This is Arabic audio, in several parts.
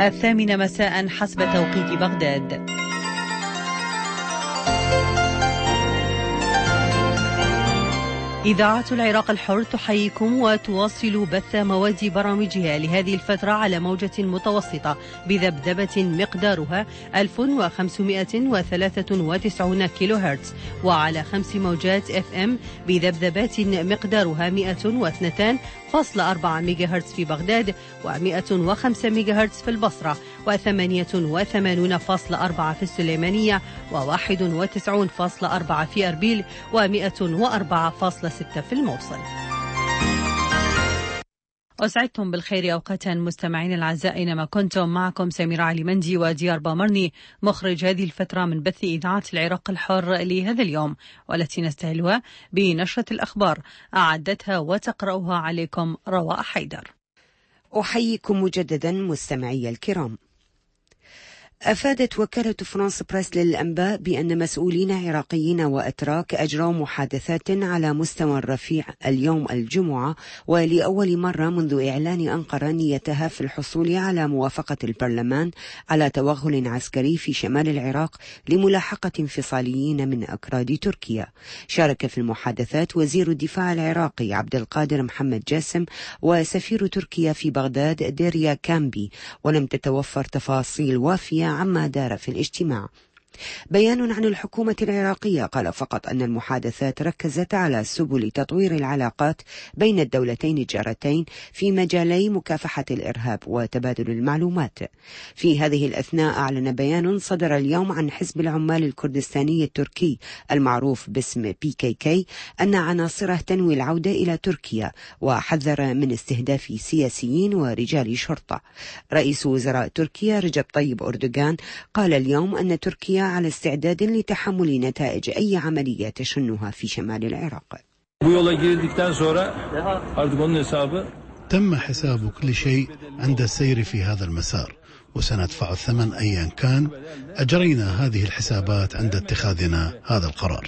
الثامنة مساء حسب توقيت بغداد. إذاعة العراق الحر تحييكم وتواصل بث مواد برامجها لهذه الفترة على موجة متوسطة بذبذبة مقدارها 1593 كيلو هرتز، وعلى 5 موجات FM بذبذبات مقدارها 102.4 ميجا هرتز في بغداد، و105 ميجا هرتز في البصرة، و88.4 في السليمانية، و91.4 في أربيل، و104.6 في الموصل. أسعدتم بالخير أوقاتا مستمعين الأعزاء أينما كنتم. معكم سميرة علي مندي وديار بامرني مخرج هذه الفترة من بث إذاعة العراق الحر لهذا اليوم، والتي نستهلها بنشرة الأخبار أعدتها وتقرأها عليكم رواء حيدر. أحييكم مجددا مستمعي الكرام. أفادت وكالة فرانس بريس للأنباء بأن مسؤولين عراقيين وأتراك أجروا محادثات على مستوى رفيع اليوم الجمعة، ولأول مرة منذ إعلان أنقرة نيتها في الحصول على موافقة البرلمان على توغل عسكري في شمال العراق لملاحقة انفصاليين من أكراد تركيا. شارك في المحادثات وزير الدفاع العراقي عبد القادر محمد جاسم وسفير تركيا في بغداد ديريا كامبي، ولم تتوفر تفاصيل وافية عما دار في الاجتماع. بيان عن الحكومة العراقية قال فقط أن المحادثات ركزت على سبل تطوير العلاقات بين الدولتين الجارتين في مجالي مكافحة الإرهاب وتبادل المعلومات. في هذه الأثناء أعلن بيان صدر اليوم عن حزب العمال الكردستاني التركي المعروف باسم PKK أن عناصره تنوي العودة إلى تركيا، وحذر من استهداف سياسيين ورجال شرطة. رئيس وزراء تركيا رجب طيب أردوغان قال اليوم أن تركيا على استعداد لتحمل نتائج أي عملية تشنها في شمال العراق. تم حساب كل شيء عند السير في هذا المسار، وسندفع الثمن أيا كان. أجرينا هذه الحسابات عند اتخاذنا هذا القرار.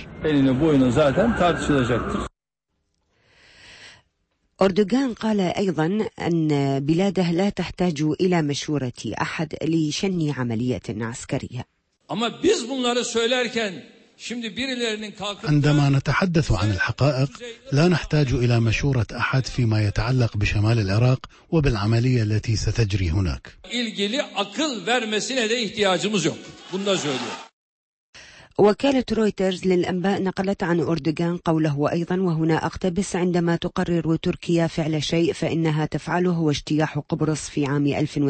أردوغان قال أيضا أن بلاده لا تحتاج إلى مشورة أحد لشن عملية عسكرية. عندما نتحدث عن الحقائق لا نحتاج إلى مشورة أحد فيما يتعلق بشمال العراق وبالعملية التي ستجري هناك. وكالة رويترز للأنباء نقلت عن أردوغان قوله أيضا، وهنا أقتبس: عندما تقرر تركيا فعل شيء فإنها تفعله، هو اجتياح قبرص في عام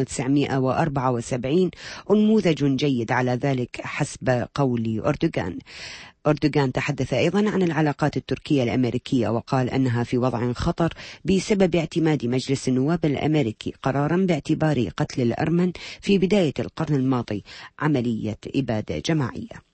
1974 أنموذج جيد على ذلك حسب قول أردوغان. أردوغان تحدث أيضا عن العلاقات التركية الأمريكية، وقال أنها في وضع خطر بسبب اعتماد مجلس النواب الأمريكي قرارا باعتبار قتل الأرمن في بداية القرن الماضي عملية إبادة جماعية.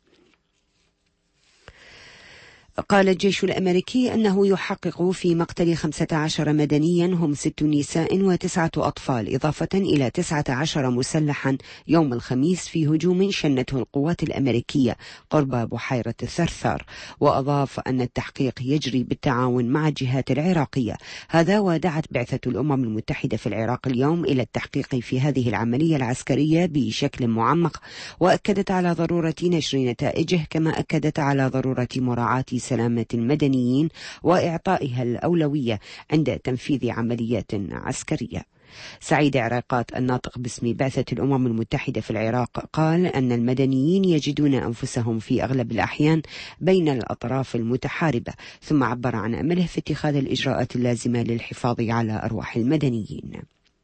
قال الجيش الأمريكي أنه يحقق في مقتل 15 مدنيا هم 6 نساء و9 أطفال، إضافة إلى 19 مسلحا يوم الخميس في هجوم شنته القوات الأمريكية قرب بحيرة الثرثار. وأضاف أن التحقيق يجري بالتعاون مع الجهات العراقية. هذا ودعت بعثة الأمم المتحدة في العراق اليوم إلى التحقيق في هذه العملية العسكرية بشكل معمق، وأكدت على ضرورة نشر نتائجه، كما أكدت على ضرورة مراعاة سلامة المدنيين وإعطائها الأولوية عند تنفيذ عمليات عسكرية. سعيد عراقات الناطق باسم بعثة الأمم المتحدة في العراق قال أن المدنيين يجدون أنفسهم في أغلب الأحيان بين الأطراف المتحاربة، ثم عبر عن أمله في اتخاذ الإجراءات اللازمة للحفاظ على أرواح المدنيين.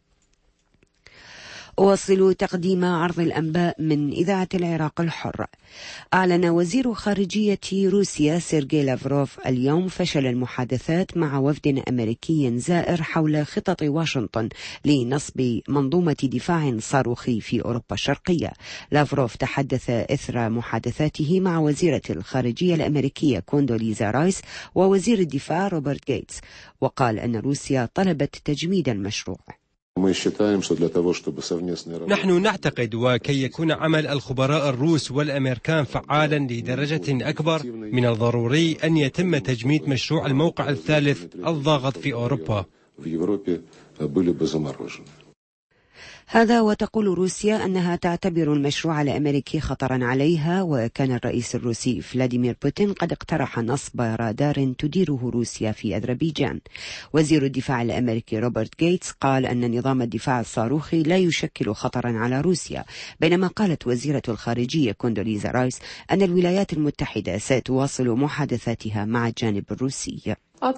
أواصل تقديم عرض الأنباء من إذاعة العراق الحر. أعلن وزير خارجية روسيا سيرجي لافروف اليوم فشل المحادثات مع وفد أمريكي زائر حول خطط واشنطن لنصب منظومة دفاع صاروخي في أوروبا الشرقية. لافروف تحدث إثر محادثاته مع وزيرة الخارجية الأمريكية كوندوليزا رايس ووزير الدفاع روبرت غيتس، وقال أن روسيا طلبت تجميد المشروع. نحن نعتقد وكي يكون عمل الخبراء الروس والأمريكان فعالا لدرجة أكبر من الضروري أن يتم تجميد مشروع الموقع الثالث الضاغط في أوروبا. هذا وتقول روسيا أنها تعتبر المشروع الأمريكي خطرا عليها، وكان الرئيس الروسي فلاديمير بوتين قد اقترح نصب رادار تديره روسيا في أذربيجان. وزير الدفاع الأمريكي روبرت غيتس قال أن نظام الدفاع الصاروخي لا يشكل خطرا على روسيا، بينما قالت وزيرة الخارجية كوندوليزا رايس أن الولايات المتحدة ستواصل محادثاتها مع الجانب الروسي.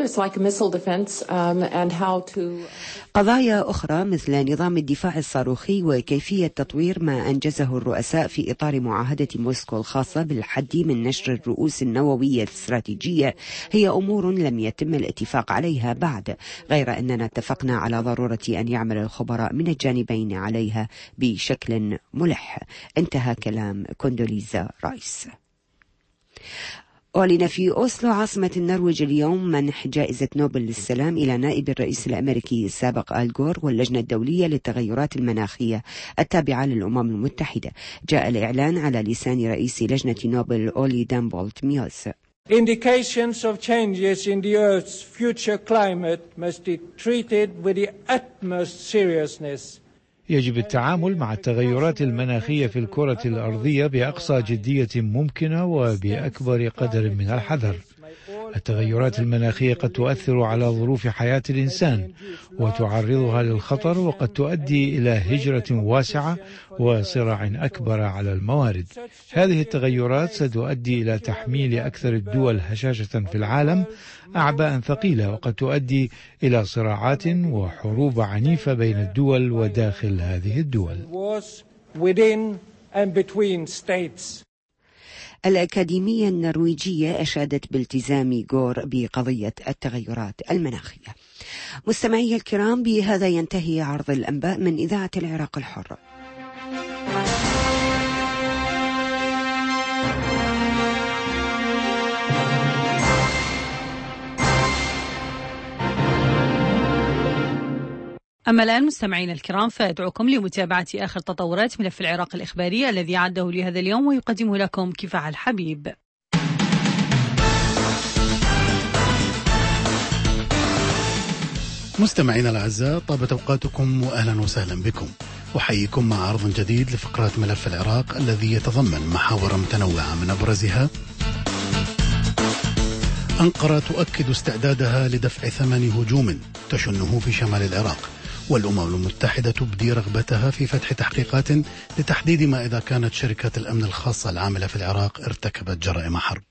قضايا أخرى مثل نظام الدفاع الصاروخي وكيفية تطوير ما أنجزه الرؤساء في إطار معاهدة موسكو الخاصة بالحد من نشر الرؤوس النووية الاستراتيجية هي أمور لم يتم الاتفاق عليها بعد، غير أننا اتفقنا على ضرورة أن يعمل الخبراء من الجانبين عليها بشكل ملح. انتهى كلام كوندوليزا رايس. أعلن في أوسلو عاصمة النرويج اليوم منح جائزة نوبل للسلام إلى نائب الرئيس الأمريكي السابق آل جور واللجنة الدولية للتغيرات المناخية التابعة للأمم المتحدة. جاء الإعلان على لسان رئيس لجنة نوبل أولي دامبولت ميوس. Indications of changes in the Earth's future climate must be treated with the utmost seriousness. يجب التعامل مع التغيرات المناخية في الكرة الأرضية بأقصى جدية ممكنة وبأكبر قدر من الحذر. التغيرات المناخية قد تؤثر على ظروف حياة الإنسان وتعرضها للخطر، وقد تؤدي إلى هجرة واسعة وصراع أكبر على الموارد. هذه التغيرات ستؤدي إلى تحميل أكثر الدول هشاشة في العالم أعباء ثقيلة، وقد تؤدي إلى صراعات وحروب عنيفة بين الدول وداخل هذه الدول. الأكاديمية النرويجية أشادت بالتزام غور بقضية التغيرات المناخية. مستمعي الكرام، بهذا ينتهي عرض الأنباء من إذاعة العراق الحر. أما الآن مستمعين الكرام فأدعوكم لمتابعة آخر تطورات ملف العراق الإخباري الذي عده لهذا اليوم ويقدمه لكم كفاح الحبيب. مستمعينا الأعزاء، طابت أوقاتكم وأهلا وسهلا بكم. أحييكم مع عرض جديد لفقرات ملف العراق الذي يتضمن محاور متنوعة، من أبرزها: أنقرة تؤكد استعدادها لدفع ثمن هجوم تشنه في شمال العراق، والأمم المتحدة تبدي رغبتها في فتح تحقيقات لتحديد ما إذا كانت شركات الأمن الخاصة العاملة في العراق ارتكبت جرائم حرب.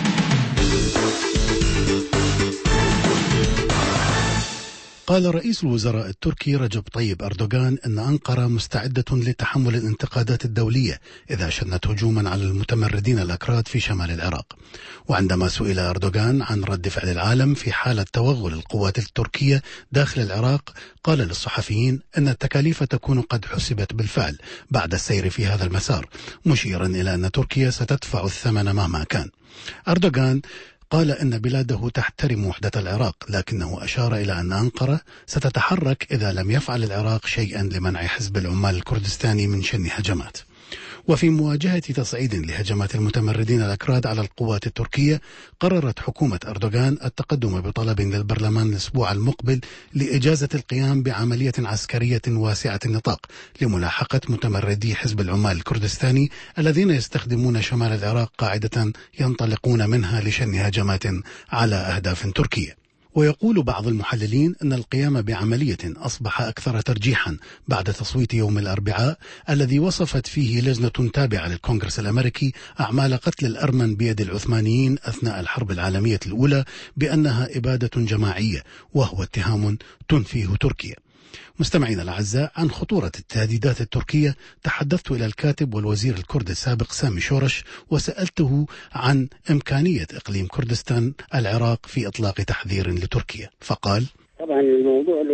قال رئيس الوزراء التركي رجب طيب أردوغان أن أنقرة مستعدة لتحمل الانتقادات الدولية إذا شنت هجوما على المتمردين الأكراد في شمال العراق. وعندما سئل أردوغان عن رد فعل العالم في حالة توغل القوات التركية داخل العراق، قال للصحفيين أن التكاليف تكون قد حسبت بالفعل بعد السير في هذا المسار، مشيرا إلى أن تركيا ستدفع الثمن مهما كان. أردوغان قال إن بلاده تحترم وحدة العراق، لكنه أشار إلى أن أنقرة ستتحرك إذا لم يفعل العراق شيئا لمنع حزب العمال الكردستاني من شن هجمات. وفي مواجهة تصعيد لهجمات المتمردين الأكراد على القوات التركية، قررت حكومة أردوغان التقدم بطلب للبرلمان الأسبوع المقبل لإجازة القيام بعملية عسكرية واسعة النطاق لملاحقة متمردي حزب العمال الكردستاني الذين يستخدمون شمال العراق قاعدة ينطلقون منها لشن هجمات على أهداف تركية. ويقول بعض المحللين أن القيام بعملية أصبح أكثر ترجيحا بعد تصويت يوم الأربعاء الذي وصفت فيه لجنة تابعة للكونغرس الأمريكي أعمال قتل الأرمن بيد العثمانيين أثناء الحرب العالمية الأولى بأنها إبادة جماعية، وهو اتهام تنفيه تركيا. مستمعينا الأعزاء، عن خطورة التهديدات التركية تحدثت إلى الكاتب والوزير الكردي السابق سامي شورش، وسألته عن إمكانية إقليم كردستان العراق في إطلاق تحذير لتركيا، فقال: طبعا الموضوع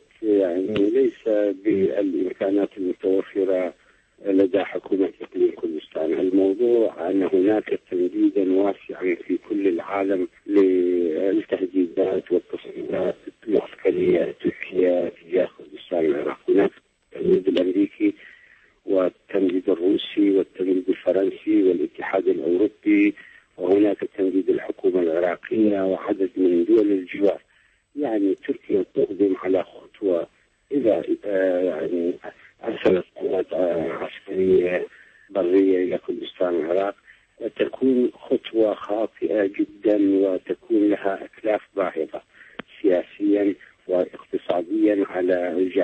ليس بالإمكانات المتوفرة لدى حكومة إقليم كردستان. الموضوع أن هناك تمديدا واسعا في كل العالم للتهديدات والتصعيدات العسكرية التركية تجاه كردستان العراق. هناك التمديد الأمريكي والتمديد الروسي والتمديد الفرنسي والاتحاد الأوروبي، وهناك تمديد الحكومة العراقية وعدد من دول الجوار. يعني تركيا تقدم على خطوة إذا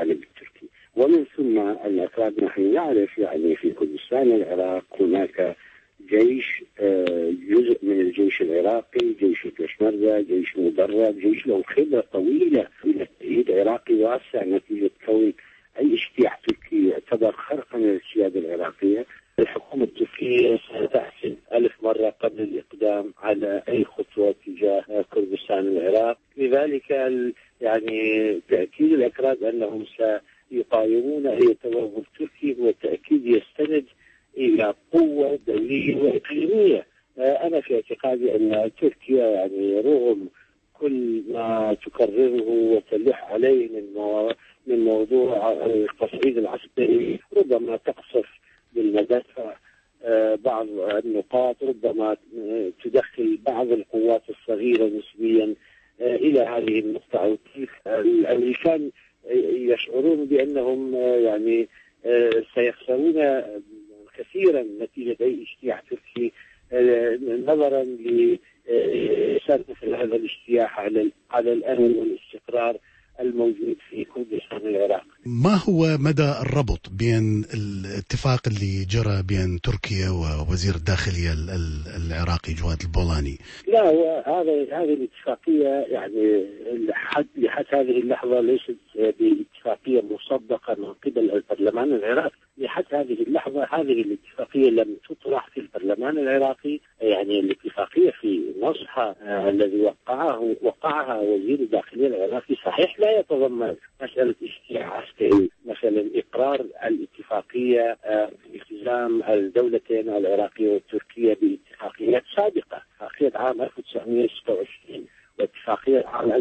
الجانب التركي. ومن ثم الأكراد نحن نعرف يعني في كردستان العراق هناك جيش، جزء من الجيش العراقي، جيش البشمركة، جيش مدرب، جيش له خبرة طويلة من التأييد عراقي واسع نتيجة كون أي اجتياح تركي يعتبر خرقا للسيادة العراقية. الحكومة التركية ستحسن 1000 مرة قبل الإقدام على أي خطوة تجاه كردستان العراق. لذلك يعني تأكيد الأكراد أنهم سيقاومون أي توغل تركي هو تأكيد يستند إلى قوة دولية وإقليمية. أنا في اعتقادي أن تركيا يعني رغم كل ما تكرره وتلح عليه من موضوع التصعيد العسكري، ربما تقصف بالمدافع بعض النقاط، ربما تدخل بعض القوات الصغيرة نسبيا إلى هذه النقطة. الأمريكان يشعرون بأنهم يعني سيخسرون كثيرا نتيجة أي اجتياح تركي، نظرا لسالفة هذا الاجتياح على الأمن والاستقرار الموجود في كردستان العراق. ما هو مدى الربط بين الاتفاق اللي جرى بين تركيا ووزير الداخلية العراقي جواد البولاني؟ لا، هذه الاتفاقية يعني لحد هذه اللحظة ليست باتفاقية مصدقة من قبل البرلمان العراقي. لحد هذه اللحظة هذه الاتفاقية لم تطرح في البرلمان العراقي. يعني الاتفاقية في نصها الذي وقعها وزير الداخلية العراقي صحيح لا يتضمن مسألة اجتياح عسكري، مثلا إقرار الاتفاقية التزام الدولتين العراقية والتركية باتفاقيات سابقة، اتفاقية عام 1926 واتفاقية عام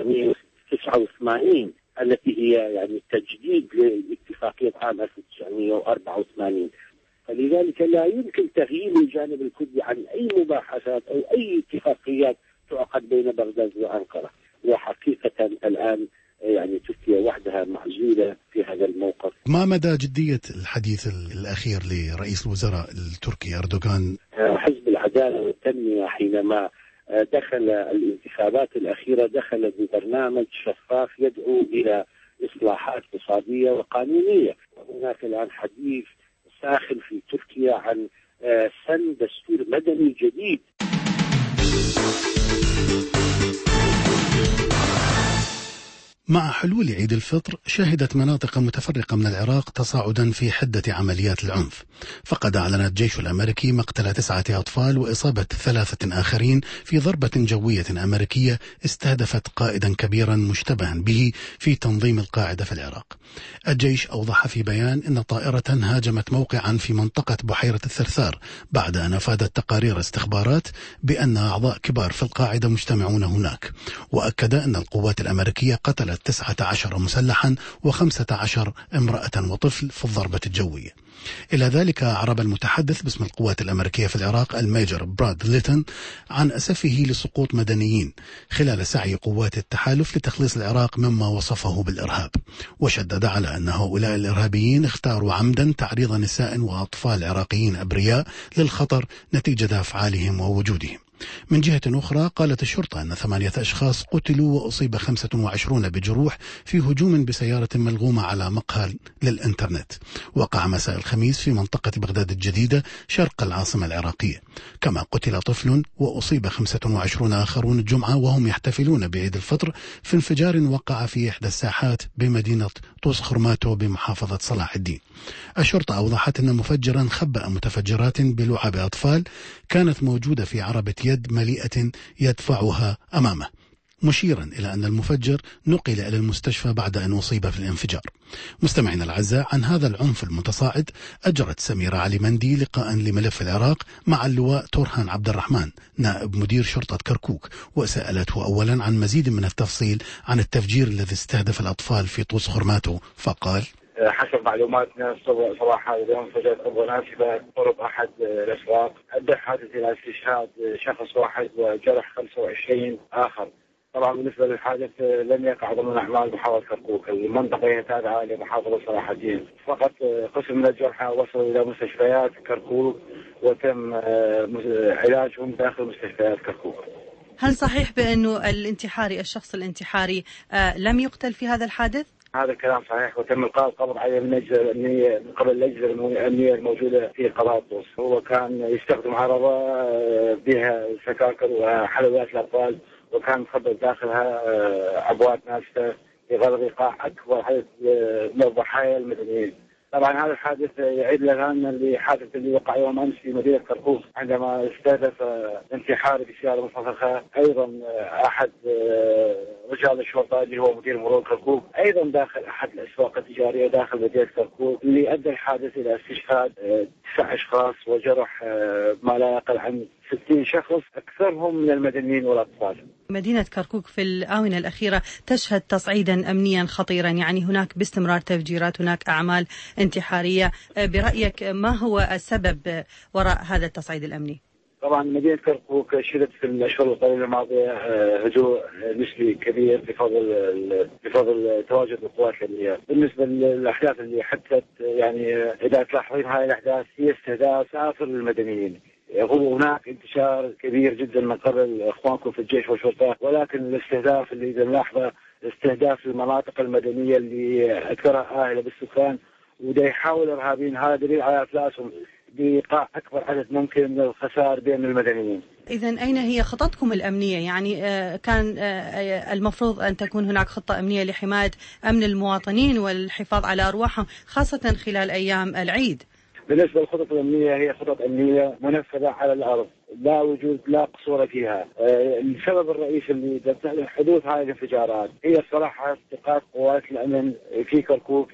1989 التي هي يعني تجديد لاتفاقية عام 1984. فلذلك لا يمكن تغيير الجانب الكردي عن أي مباحثات أو أي اتفاقيات تعقد بين بغداد وأنقرة. وحقيقة الآن يعني تركيا وحدها معزولة في هذا الموقف. ما مدى جدية الحديث الأخير لرئيس الوزراء التركي أردوغان؟ حزب العدالة والتنمية حينما دخل الانتخابات الأخيرة دخل ببرنامج شفاف يدعو إلى إصلاحات اقتصادية وقانونية. وهناك الآن حديث ساخن في تركيا عن سن دستور مدني جديد. مع حلول عيد الفطر شهدت مناطق متفرقة من العراق تصاعدا في حدة عمليات العنف، فقد أعلن الجيش الأمريكي مقتل 9 أطفال وإصابة 3 آخرين في ضربة جوية أمريكية استهدفت قائدا كبيرا مشتبها به في تنظيم القاعدة في العراق. الجيش أوضح في بيان أن طائرة هاجمت موقعا في منطقة بحيرة الثرثار بعد أن أفادت تقارير استخبارات بأن أعضاء كبار في القاعدة مجتمعون هناك، وأكد أن القوات الأمريكية قتلت 19 مسلحا و15 امرأة وطفل في الضربة الجوية. إلى ذلك أعرب المتحدث باسم القوات الأمريكية في العراق الميجر براد ليتن عن أسفه لسقوط مدنيين خلال سعي قوات التحالف لتخليص العراق مما وصفه بالإرهاب، وشدد على أن هؤلاء الإرهابيين اختاروا عمدا تعريض نساء وأطفال عراقيين أبرياء للخطر نتيجة أفعالهم ووجودهم. من جهة أخرى قالت الشرطة أن 8 أشخاص قتلوا وأصيب 25 بجروح في هجوم بسيارة ملغومة على مقهى للإنترنت وقع مساء الخميس في منطقة بغداد الجديدة شرق العاصمة العراقية، كما قتل طفل وأصيب 25 آخرون الجمعة وهم يحتفلون بعيد الفطر في انفجار وقع في إحدى الساحات بمدينة طوس خرماتو بمحافظة صلاح الدين. الشرطة أوضحت أن مفجرا خبأ متفجرات بلعب أطفال كانت موجودة في عربة يد مليئة يدفعها أمامه، مشيرا إلى أن المفجر نقل إلى المستشفى بعد أن أصيب في الانفجار. مستمعينا الأعزاء، عن هذا العنف المتصاعد أجرت سميرة علي مندي لقاء لملف العراق مع اللواء تورهان عبد الرحمن نائب مدير شرطة كركوك، وسألته أولا عن مزيد من التفصيل عن التفجير الذي استهدف الأطفال في طوس خرماتو، فقال: حسب معلوماتنا صباح هذا اليوم انفجرت قنبلة ناسفة قرب أحد الأسواق، أدى الحادث إلى استشهاد شخص واحد وجرح 25 آخر. طبعا بالنسبة للحادث لم يقع ضمن أعمال محافظة كركوك، المنطقة هي تابعة لمحافظة صلاح الدين، فقط قسم من الجرحى وصلوا إلى مستشفيات كركوك وتم علاجهم داخل مستشفيات كركوك. هل صحيح بأنه الشخص الانتحاري لم يقتل في هذا الحادث؟ هذا الكلام صحيح، وتم إلقاء القبض عليه من أجل الأمنية من قبل الأجهزة الأمنية الموجودة في قضاء طوس. هو كان يستخدم عربة بها سكاكر وحلويات الأطفال، وكان مخبئ داخلها عبوات ناسفة بغرض إيقاع أكبر عدد من الضحايا المدنيين. طبعا هذا الحادث يعيد لنا الحادث اللي وقع يوم امس في مدينه كركوك عندما استهدف انتحاري بسياره مفخخه ايضا احد رجال الشرطه اللي هو مدير مرور كركوك، ايضا داخل احد الاسواق التجاريه داخل مدينه كركوك، اللي ادى الحادث الى استشهاد 9 اشخاص وجرح ما لا يقل عن 60 شخص، اكثرهم من المدنيين والاطفال. مدينة كركوك في الآونة الأخيرة تشهد تصعيدا أمنيا خطيرا، يعني هناك باستمرار تفجيرات، هناك أعمال انتحارية. برأيك ما هو السبب وراء هذا التصعيد الأمني؟ طبعا مدينة كركوك شهدت في الأشهر القليلة الماضية هدوء نسبي كبير بفضل تواجد القوات الأمنية. بالنسبة للأحداث اللي حدثت، يعني إذا تلاحظين هاي الأحداث هي استهداف سافر للمدنيين. هو هناك انتشار كبير جدا من قبل اخوانكم في الجيش والشرطه، ولكن الاستهداف اللي اذا نلاحظه استهداف المناطق المدنيه اللي اكثرها آهله بالسكان، وده يحاول الارهابيين، هذا دليل على افلاسهم بايقاع اكبر عدد ممكن من الخسائر بين المدنيين. إذا أين هي خططكم الأمنية؟ يعني كان المفروض أن تكون هناك خطة أمنية لحماية أمن المواطنين والحفاظ على أرواحهم خاصة خلال أيام العيد. بالنسبة للخطط الأمنية هي خطط أمنية منفذة على الأرض، لا وجود لا قصور فيها. السبب الرئيسي اللي حدوث هذه الانفجارات هي الصراحة استيقاظ قوات الأمن في كركوك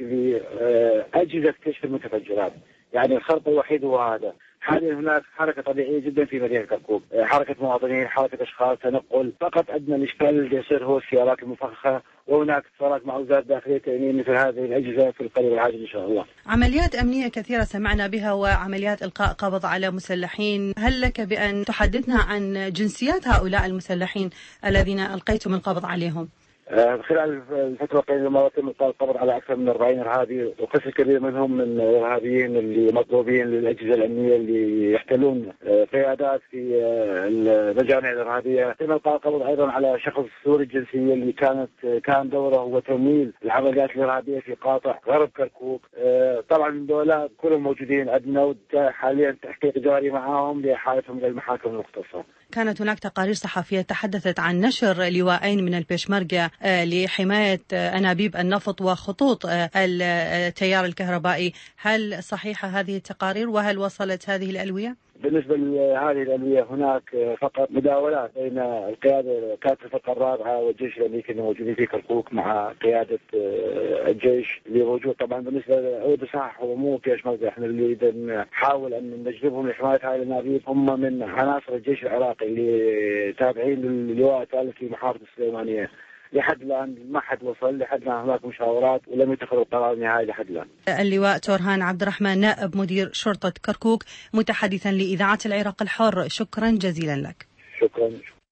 لأجهزة كشف المتفجرات. يعني الخرط الوحيد هو هذا. حاليا هناك حركة طبيعية جدا في مدينة كركوك، حركة مواطنين، حركة أشخاص، تنقل. فقط أدنى الإشكال اللي يصير هو السيارات المفخخة، وهناك اتصالات مع وزارة الداخلية تأمين مثل هذه الأجهزة في القريب العاجل إن شاء الله. عمليات أمنية كثيرة سمعنا بها وعمليات إلقاء قبض على مسلحين، هل لك بأن تحدثنا عن جنسيات هؤلاء المسلحين الذين ألقيتم القبض عليهم؟ خلال الفترة القليلة ما تم إلقاء القبض على أكثر من 40 إرهابي، وقسم كبير منهم من الإرهابيين اللي مطلوبين للأجهزة الأمنية اللي يحتلون قيادات في المجامع الإرهابية. تم إلقاء القبض أيضا على شخص سوري الجنسية اللي كان دوره هو تمويل العمليات الإرهابية في قاطع غرب كركوك. طبعا دولة كلهم موجودين عندنا، حاليا تحقيق جاري معهم لإحالتهم إلى المحاكم المختصة. كانت هناك تقارير صحفية تحدثت عن نشر لواءين من البيشمركة لحماية أنابيب النفط وخطوط التيار الكهربائي، هل صحيحة هذه التقارير وهل وصلت هذه الألوية؟ بالنسبة لهذه الألوية هناك فقط مداولات بين القيادة كانت الفرقة الرابعة والجيش الأمريكي الموجودين في كركوك مع قيادة الجيش اللي موجود. طبعا بالنسبة لعود صح هو مو بيشمركة، احنا اللي نحاول أن نجذبهم لحماية هذه الأنابيب هم من عناصر الجيش العراقي اللي تابعين للواء الثالث في محافظة السليمانية. لحد الآن ما حد وصل، لحد الآن هناك مشاورات ولم يتخذوا قرار نهائي لحد الآن. اللواء تورهان عبد الرحمن نائب مدير شرطة كركوك متحدثا لإذاعة العراق الحر، شكرا جزيلا لك. شكرا.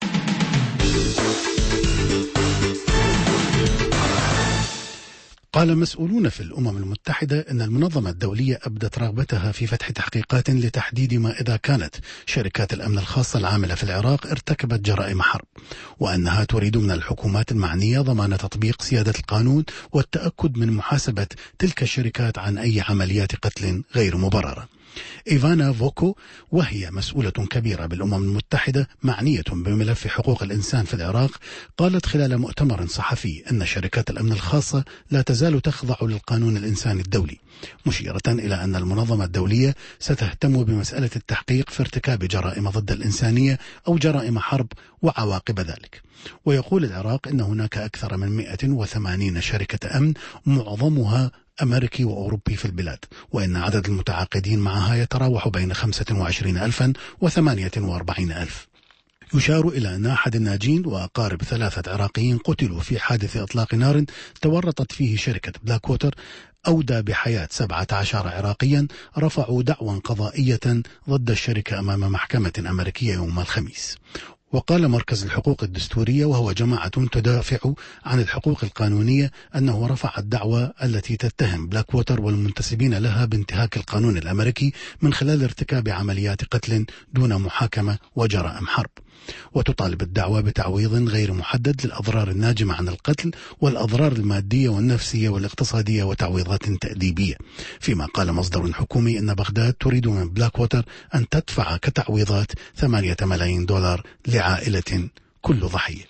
قال مسؤولون في الأمم المتحدة أن المنظمة الدولية أبدت رغبتها في فتح تحقيقات لتحديد ما إذا كانت شركات الأمن الخاصة العاملة في العراق ارتكبت جرائم حرب، وأنها تريد من الحكومات المعنية ضمان تطبيق سيادة القانون والتأكد من محاسبة تلك الشركات عن أي عمليات قتل غير مبررة. إيفانا فوكو، وهي مسؤولة كبيرة بالأمم المتحدة معنية بملف حقوق الإنسان في العراق، قالت خلال مؤتمر صحفي أن شركات الأمن الخاصة لا تزال تخضع للقانون الإنساني الدولي، مشيرة إلى أن المنظمة الدولية ستهتم بمسألة التحقيق في ارتكاب جرائم ضد الإنسانية أو جرائم حرب وعواقب ذلك. ويقول العراق أن هناك أكثر من 180 شركة أمن معظمها أمريكي وأوروبي في البلاد، وإن عدد المتعاقدين معها يتراوح بين 25,000 و48,000. يشار إلى أن أحد الناجين وأقارب 3 عراقيين قتلوا في حادث إطلاق نار تورطت فيه شركة بلاك ووتر أودى بحياة 17 عراقيا رفعوا دعوى قضائية ضد الشركة أمام محكمة أمريكية يوم الخميس. وقال مركز الحقوق الدستورية وهو جماعة تدافع عن الحقوق القانونية أنه رفع الدعوى التي تتهم بلاك ووتر والمنتسبين لها بانتهاك القانون الأمريكي من خلال ارتكاب عمليات قتل دون محاكمة وجرائم حرب. وتطالب الدعوى بتعويض غير محدد للأضرار الناجمة عن القتل والأضرار المادية والنفسية والاقتصادية وتعويضات تأديبية. فيما قال مصدر حكومي أن بغداد تريد من بلاك ووتر أن تدفع كتعويضات 8 ملايين دولار لعائلة كل ضحية.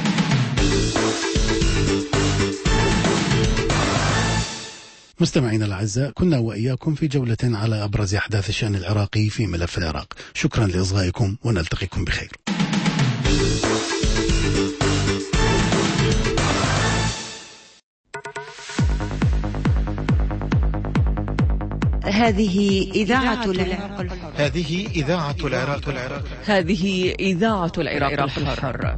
مستمعينا الأعزاء، كنا وإياكم في جولة على أبرز أحداث الشأن العراقي في ملف العراق. شكرا لإصغائكم ونلتقيكم بخير. هذه إذاعة العراق الحر. هذه إذاعة العراق الحر. هذه إذاعة العراق الحر.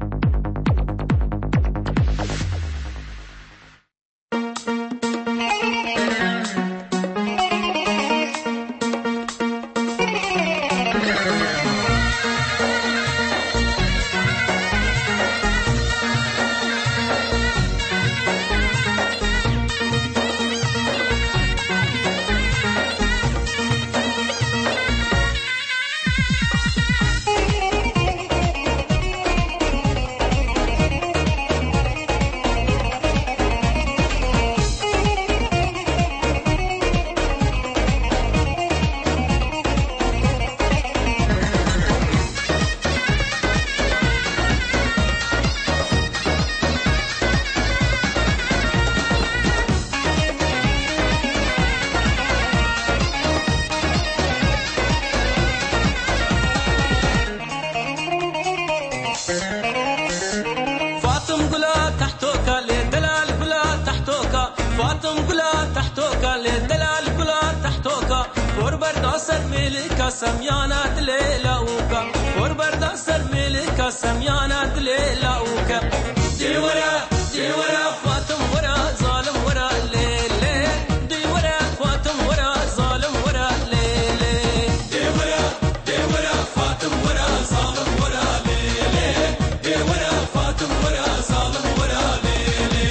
سميانات ليلاوكا وربردا سرميلكا سميانات ليلاوكا دي ورا فاطم ورا ظالم ورا ليلي دي ورا فاطم ورا ظالم ورا ليلي دي ورا فاطم ورا ظالم ورا ليلي دي ورا فاطم ورا ظالم ورا ليلي.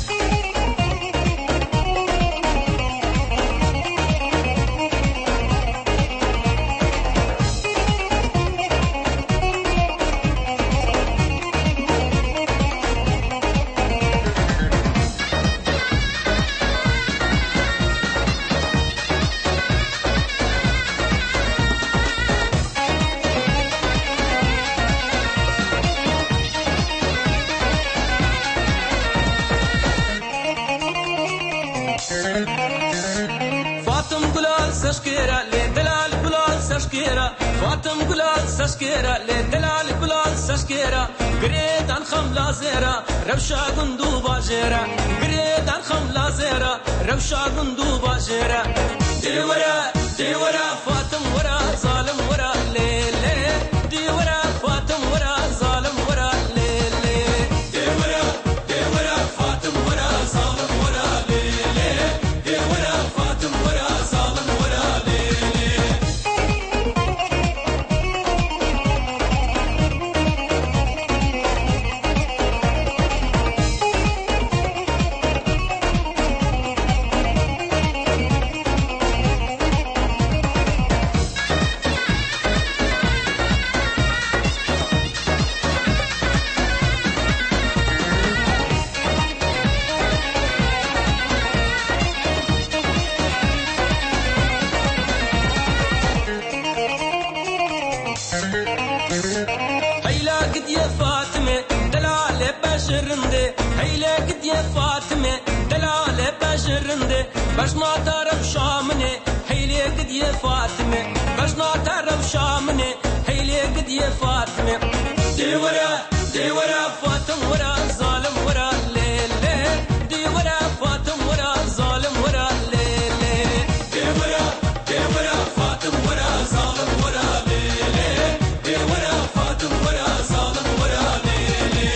فاطم قلال سشكيرا لدلال قلال سشكيرا قريد عن خملا زيرا ربشا قندوبا جيرا قريد عن خملا زيرا ربشا قندوبا جيرا دي ورا فاطم ورا ظالم ورا ليلي دي ورا فاطم ورا ظالم ورا ليلي دي ورا فاطم ورا ظالم ورا ليلي دي ورا فاطم ورا ظالم ورا ليلي. باش ما تعرف شامني هيلي قد يا فاطمة باش ما تعرف شامني هيلي قد يا فاطمة دي ورا فاطم ورا ظالم ورا ليلي دي ورا فاطم ورا ظالم ورا ليلي دي ورا فاطم ورا ظالم ورا ليلي دي ورا فاطم ورا ظالم ورا ليلي.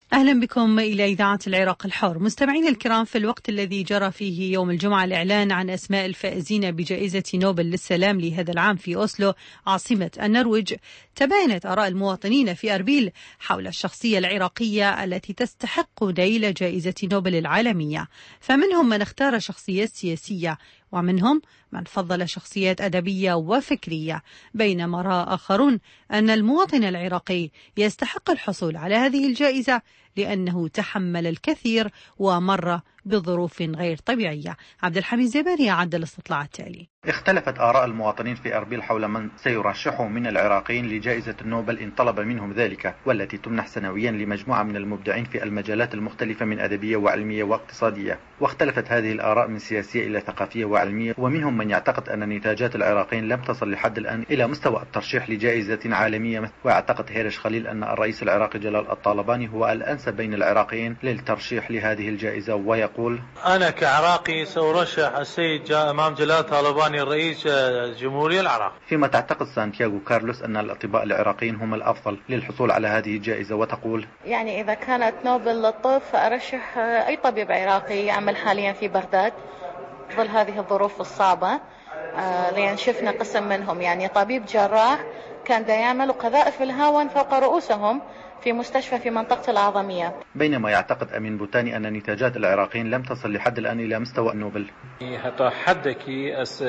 أهلا بكم إلى إذاعة العراق الحر. مستمعين الكرام، في الوقت الذي جرى فيه يوم الجمعة الإعلان عن أسماء الفائزين بجائزة نوبل للسلام لهذا العام في أوسلو عاصمة النرويج، تباينت آراء المواطنين في أربيل حول الشخصية العراقية التي تستحق نيل جائزة نوبل العالمية. فمنهم من اختار شخصيات سياسية، ومنهم من فضل شخصيات أدبية وفكرية، بينما رأى آخرون أن المواطن العراقي يستحق الحصول على هذه الجائزة لأنه تحمل الكثير ومر بظروف غير طبيعية. عبد الحميد زباري عد الاستطلاع التالي. اختلفت آراء المواطنين في أربيل حول من سيرشحوا من العراقيين لجائزة النوبل إن طلب منهم ذلك، والتي تمنح سنويا لمجموعة من المبدعين في المجالات المختلفة من أدبية وعلمية واقتصادية. واختلفت هذه الآراء من سياسية إلى ثقافية وعلمية، ومنهم من يعتقد أن نتاجات العراقيين لم تصل لحد الآن إلى مستوى الترشيح لجائزة عالمية. ويعتقد هيرش خليل أن الرئيس العراقي جلال الطالباني هو الأنسب بين العراقيين للترشيح لهذه الجائزة، ويقول: أنا كعراقي سأرشح السيد إمام جلال طالباني الرئيس جمهورية العراق. فيما تعتقد سانتياغو كارلوس أن الأطباء العراقيين هم الأفضل للحصول على هذه الجائزة، وتقول: يعني إذا كانت نوبل للطب فأرشح أي طبيب عراقي يعمل حاليا في بغداد ظل هذه الظروف الصعبة، لأن شفنا قسم منهم يعني طبيب جراح كان دا يعمل قذائف الهاون فوق رؤوسهم في مستشفى في منطقة الأعظمية. بينما يعتقد أمين بوتاني أن نتاجات العراقيين لم تصل لحد الآن إلى مستوى النوبل. حتى حدكي أس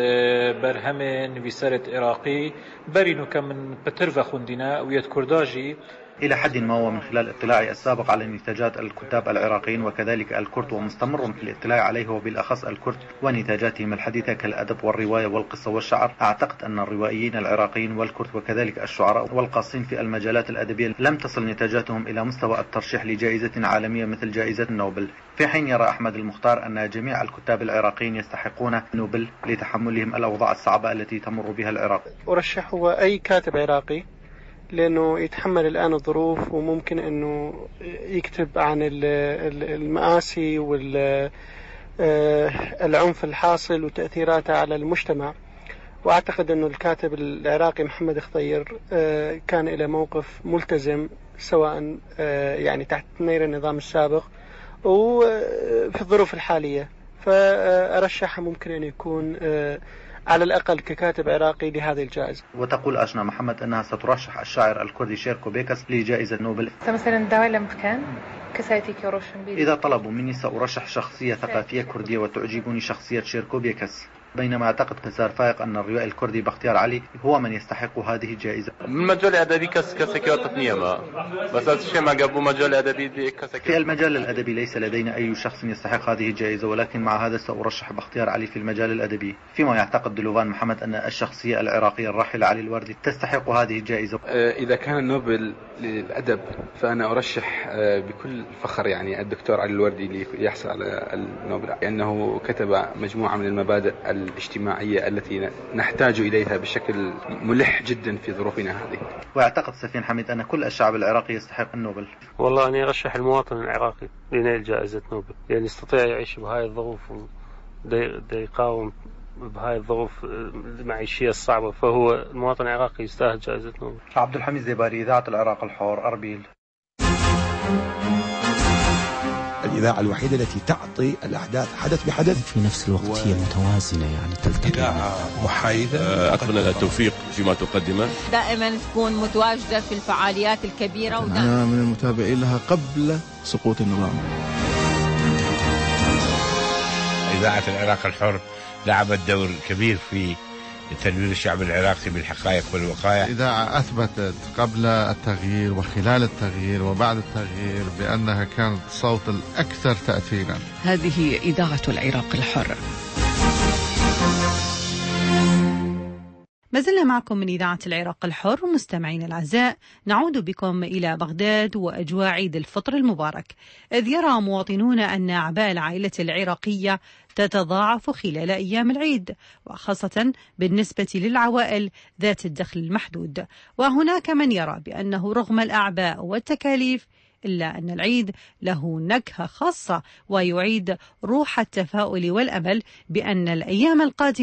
برهمن بسرت عراقي برينو كمن بترفا خندنا ويت كرداجي إلى حد ما، ومن خلال اطلاعي السابق على نتاجات الكتاب العراقيين وكذلك الكرد، ومستمر في الاطلاع عليه وبالأخص الكرد ونتاجاتهم الحديثة كالأدب والرواية والقصة والشعر، أعتقد أن الروائيين العراقيين والكرد وكذلك الشعراء والقاصين في المجالات الأدبية لم تصل نتاجاتهم إلى مستوى الترشيح لجائزة عالمية مثل جائزة النوبل. في حين يرى أحمد المختار أن جميع الكتاب العراقيين يستحقون نوبل لتحملهم الأوضاع الصعبة التي تمر بها العراق. أرشح هو أي كاتب عراقي لأنه يتحمل الآن الظروف، وممكن أنه يكتب عن المآسي والعنف الحاصل وتأثيراته على المجتمع. وأعتقد أنه الكاتب العراقي محمد خضير كان إلى موقف ملتزم سواء يعني تحت نير النظام السابق وفي الظروف الحالية، فأرشحه ممكن أن يكون على الأقل ككاتب عراقي لهذه الجائزة. وتقول أشنا محمد أنها سترشح الشاعر الكردي شيركو بيكس لجائزة نوبل. مثلا دولة مكان كسايتي كيروشن بيدي. إذا طلبوا مني سأرشح شخصية ثقافية كردية، وتعجبني شخصية شيركو بيكس. بينما اعتقد بسار فائق أن الروائي الكردي باختيار علي هو من يستحق هذه الجائزة. المجال الأدبي كسكيوتنية ما بس الشيء ما قبل مجال أدبي في المجال الأدبي ليس لدينا أي شخص يستحق هذه الجائزة، ولكن مع هذا سأرشح باختيار علي في المجال الأدبي. فيما يعتقد دلوفان محمد أن الشخصية العراقية الراحلة علي الوردي تستحق هذه الجائزة. إذا كان النوبل للأدب فأنا أرشح بكل فخر يعني الدكتور علي الوردي ليحصل على النوبل، لأنه كتب مجموعة من المبادئ الاجتماعية التي نحتاج إليها بشكل ملح جدا في ظروفنا هذه. ويعتقد سفين حميد أن كل الشعب العراقي يستحق النوبل. والله أنا أرشح المواطن العراقي لنيل جائزة نوبل، يعني يستطيع يعيش بهاي الظروف ويقاوم بهاي الظروف المعيشية الصعبة، فهو المواطن العراقي يستاهل جائزة نوبل. عبد الحميد زباري، إذاعة العراق الحر، أربيل. الإذاعة الوحيدة التي تعطي الأحداث حدث بحدث في نفس الوقت هي متوازنة، يعني تلتقي. إذاعة محايدة، أتمنى التوفيق فيما تقدمه، دائما تكون متواجدة في الفعاليات الكبيرة، أنا من المتابعين لها قبل سقوط النظام. إذاعة العراق الحر لعبت دور كبير في تنوير الشعب العراقي بالحقائق والوقائع. إذاعة أثبتت قبل التغيير وخلال التغيير وبعد التغيير بأنها كانت صوت الأكثر تأثيرا. هذه إذاعة العراق الحر. ما زلنا معكم من إذاعة العراق الحر. مستمعين الأعزاء، نعود بكم إلى بغداد وأجواء عيد الفطر المبارك، إذ يرى مواطنون أن أعباء العائلة العراقية تتضاعف خلال أيام العيد، وخاصة بالنسبة للعوائل ذات الدخل المحدود. وهناك من يرى بأنه رغم الأعباء والتكاليف إلا أن العيد له نكهة خاصة، ويعيد روح التفاؤل والأمل بأن الأيام القادمة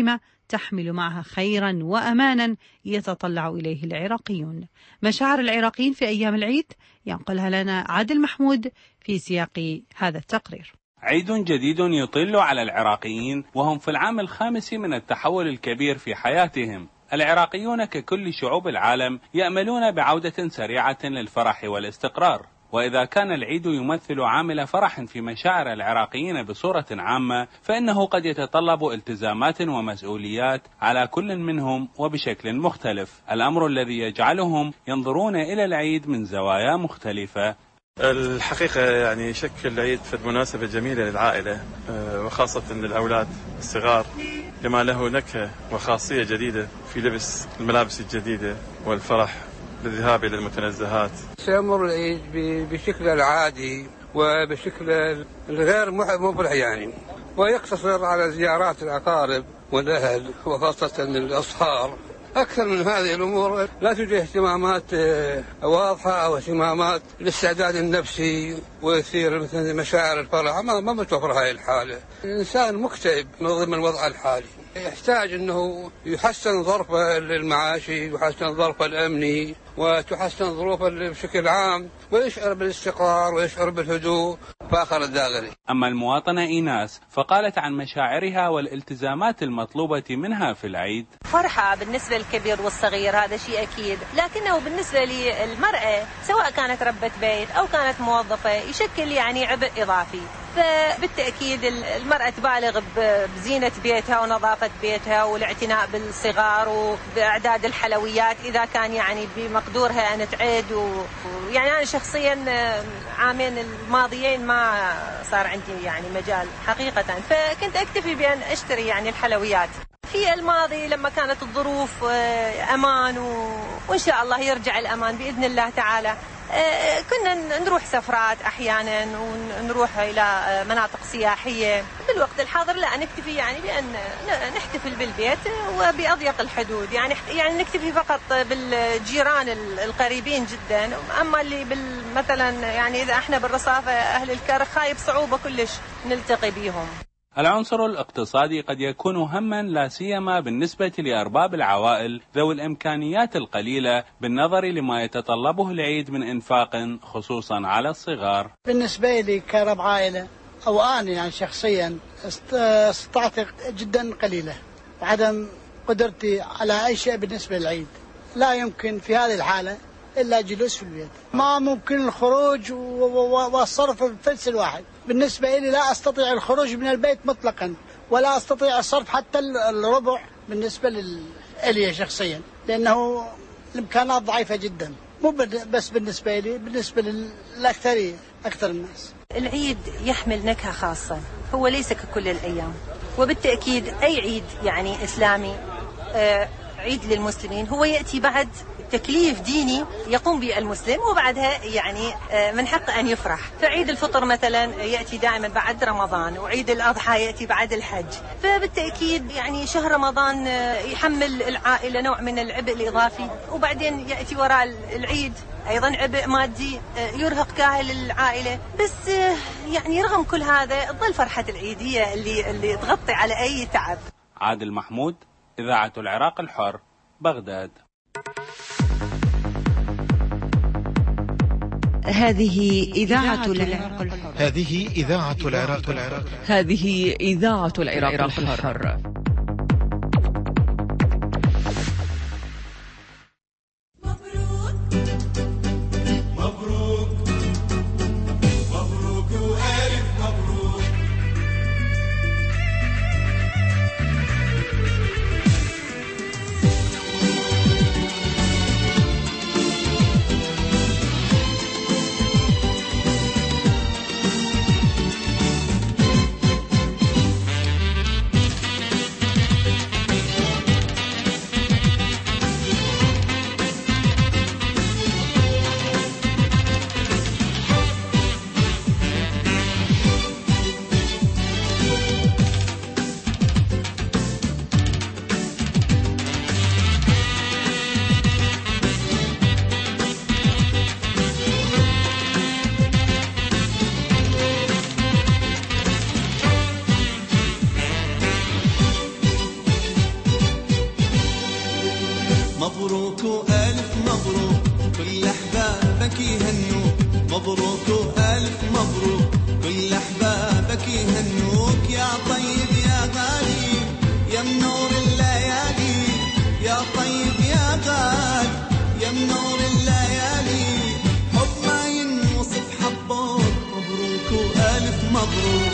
تحمل معها خيرا وأمانا يتطلع إليه العراقيون. مشاعر العراقيين في أيام العيد ينقلها لنا عادل محمود في سياق هذا التقرير. عيد جديد يطل على العراقيين وهم في العام الخامس من التحول الكبير في حياتهم. العراقيون ككل شعوب العالم يأملون بعودة سريعة للفرح والاستقرار، وإذا كان العيد يمثل عامل فرح في مشاعر العراقيين بصورة عامة، فإنه قد يتطلب التزامات ومسؤوليات على كل منهم وبشكل مختلف، الأمر الذي يجعلهم ينظرون إلى العيد من زوايا مختلفة. الحقيقة يعني شكل العيد في مناسبة جميلة للعائلة، وخاصة للأولاد الصغار، لما له نكهة وخاصية جديدة في لبس الملابس الجديدة والفرح بالذهاب إلى المتنزهات. سيمر العيد بشكل العادي وبشكل الغير مفرح يعني، ويقتصر على زيارات الأقارب والأهل وخاصة الأصهار. أكثر من هذه الأمور لا توجد اهتمامات واضحة أو اهتمامات للاستعداد النفسي ويثير مثل مشاعر الفرح. ما متوفر هاي الحالة. الإنسان مكتئب من ضمن الوضع الحالي، يحتاج أنه يحسن ظرفه المعاشي، يحسن ظرفه الأمني، وتحسن ظروفه بشكل عام، ويشعر بالاستقرار ويشعر بالهدوء فآخر الداغري. أما المواطنة إيناس فقالت عن مشاعرها والالتزامات المطلوبة منها في العيد. فرحة بالنسبة للكبير والصغير، هذا شيء أكيد، لكنه بالنسبة للمرأة سواء كانت ربة بيت أو كانت موظفة يشكل يعني عبء إضافي. فبالتأكيد المرأة تبالغ بزينة بيتها ونظافة بيتها والاعتناء بالصغار وبإعداد الحلويات إذا كان يعني بمقدورها أن تعيد. يعني أنا شخصيا عامين الماضيين ما صار عندي يعني مجال حقيقة، فكنت أكتفي بأن أشتري يعني الحلويات. في الماضي لما كانت الظروف أمان وإن شاء الله يرجع الأمان بإذن الله تعالى، كنا نروح سفرات أحيانا ونروح إلى مناطق سياحية. بالوقت الحاضر لا، نكتفي يعني بأن نحتفل بالبيت وبأضيق الحدود، يعني نكتفي فقط بالجيران القريبين جدا. أما اللي مثلا يعني إذا احنا بالرصافة أهل الكرخ خايب صعوبة كلش نلتقي بيهم. العنصر الاقتصادي قد يكون هما لا سيما بالنسبة لأرباب العوائل ذوي الإمكانيات القليلة بالنظر لما يتطلبه العيد من إنفاق خصوصا على الصغار. بالنسبة لي كرب عائلة أو أنا يعني شخصيا استطاعتي جدا قليلة، وعدم قدرتي على أي شيء بالنسبة للعيد. لا يمكن في هذه الحالة إلا جلوس في البيت، ما ممكن الخروج والصرف بفلس الواحد. بالنسبة لي لا أستطيع الخروج من البيت مطلقا، ولا أستطيع الصرف حتى الربع بالنسبة لي شخصيا، لأنه الإمكانات ضعيفة جدا، مو بس بالنسبة لي، بالنسبة للأكثرية أكثر الناس. العيد يحمل نكهة خاصة، هو ليس ككل الأيام، وبالتأكيد أي عيد يعني إسلامي عيد للمسلمين هو يأتي بعد تكليف ديني يقوم به المسلم، وبعدها يعني من حق أن يفرح. فعيد الفطر مثلا يأتي دائما بعد رمضان، وعيد الأضحى يأتي بعد الحج. فبالتأكيد يعني شهر رمضان يحمل العائلة نوع من العبء الإضافي، وبعدين يأتي وراء العيد أيضا عبء مادي يرهق كاهل العائلة. بس يعني رغم كل هذا تظل فرحة العيد هي اللي تغطي على أي تعب. عادل محمود، إذاعة العراق الحر، بغداد. هذه إذاعة العراق الحر. هذه إذاعة العراق الحر. هذه إذاعة العراق الحر. ألف مبروك، كل أحبابك يهنوك، مبروك وألف مبروك، كل أحبابك يهنوك، يا طيب يا غالي يا منور الليالي، يا طيب يا غالي يا منور الليالي، حب ما ينوصف حبوك، مبروك وألف مبروك.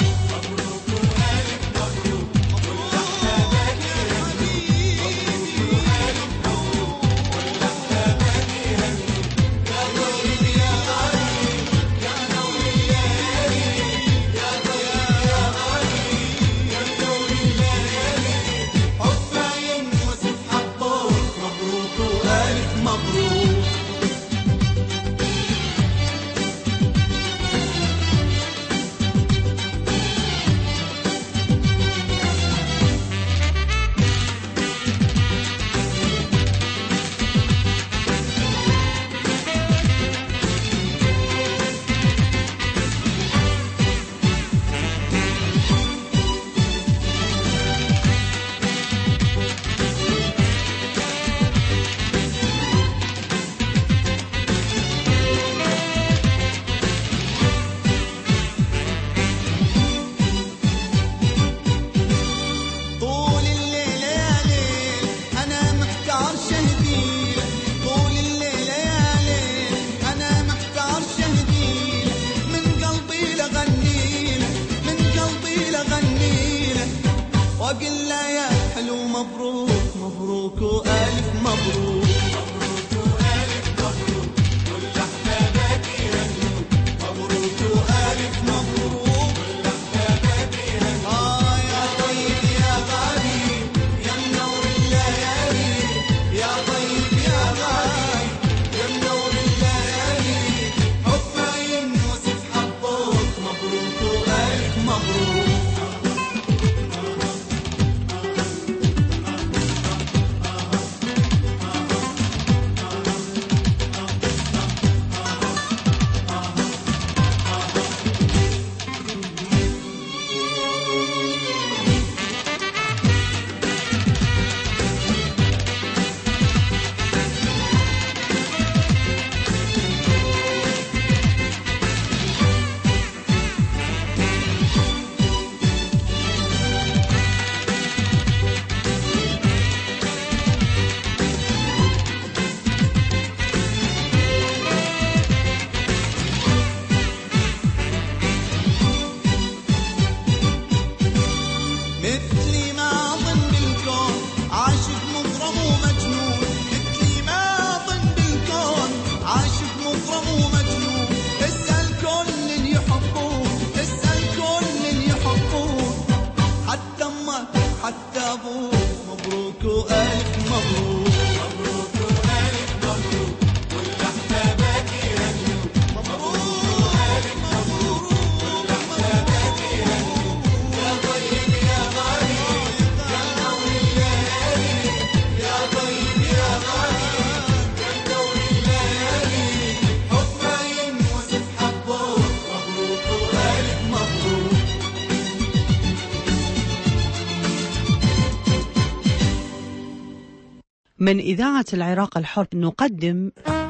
من إذاعة العراق الحر نقدم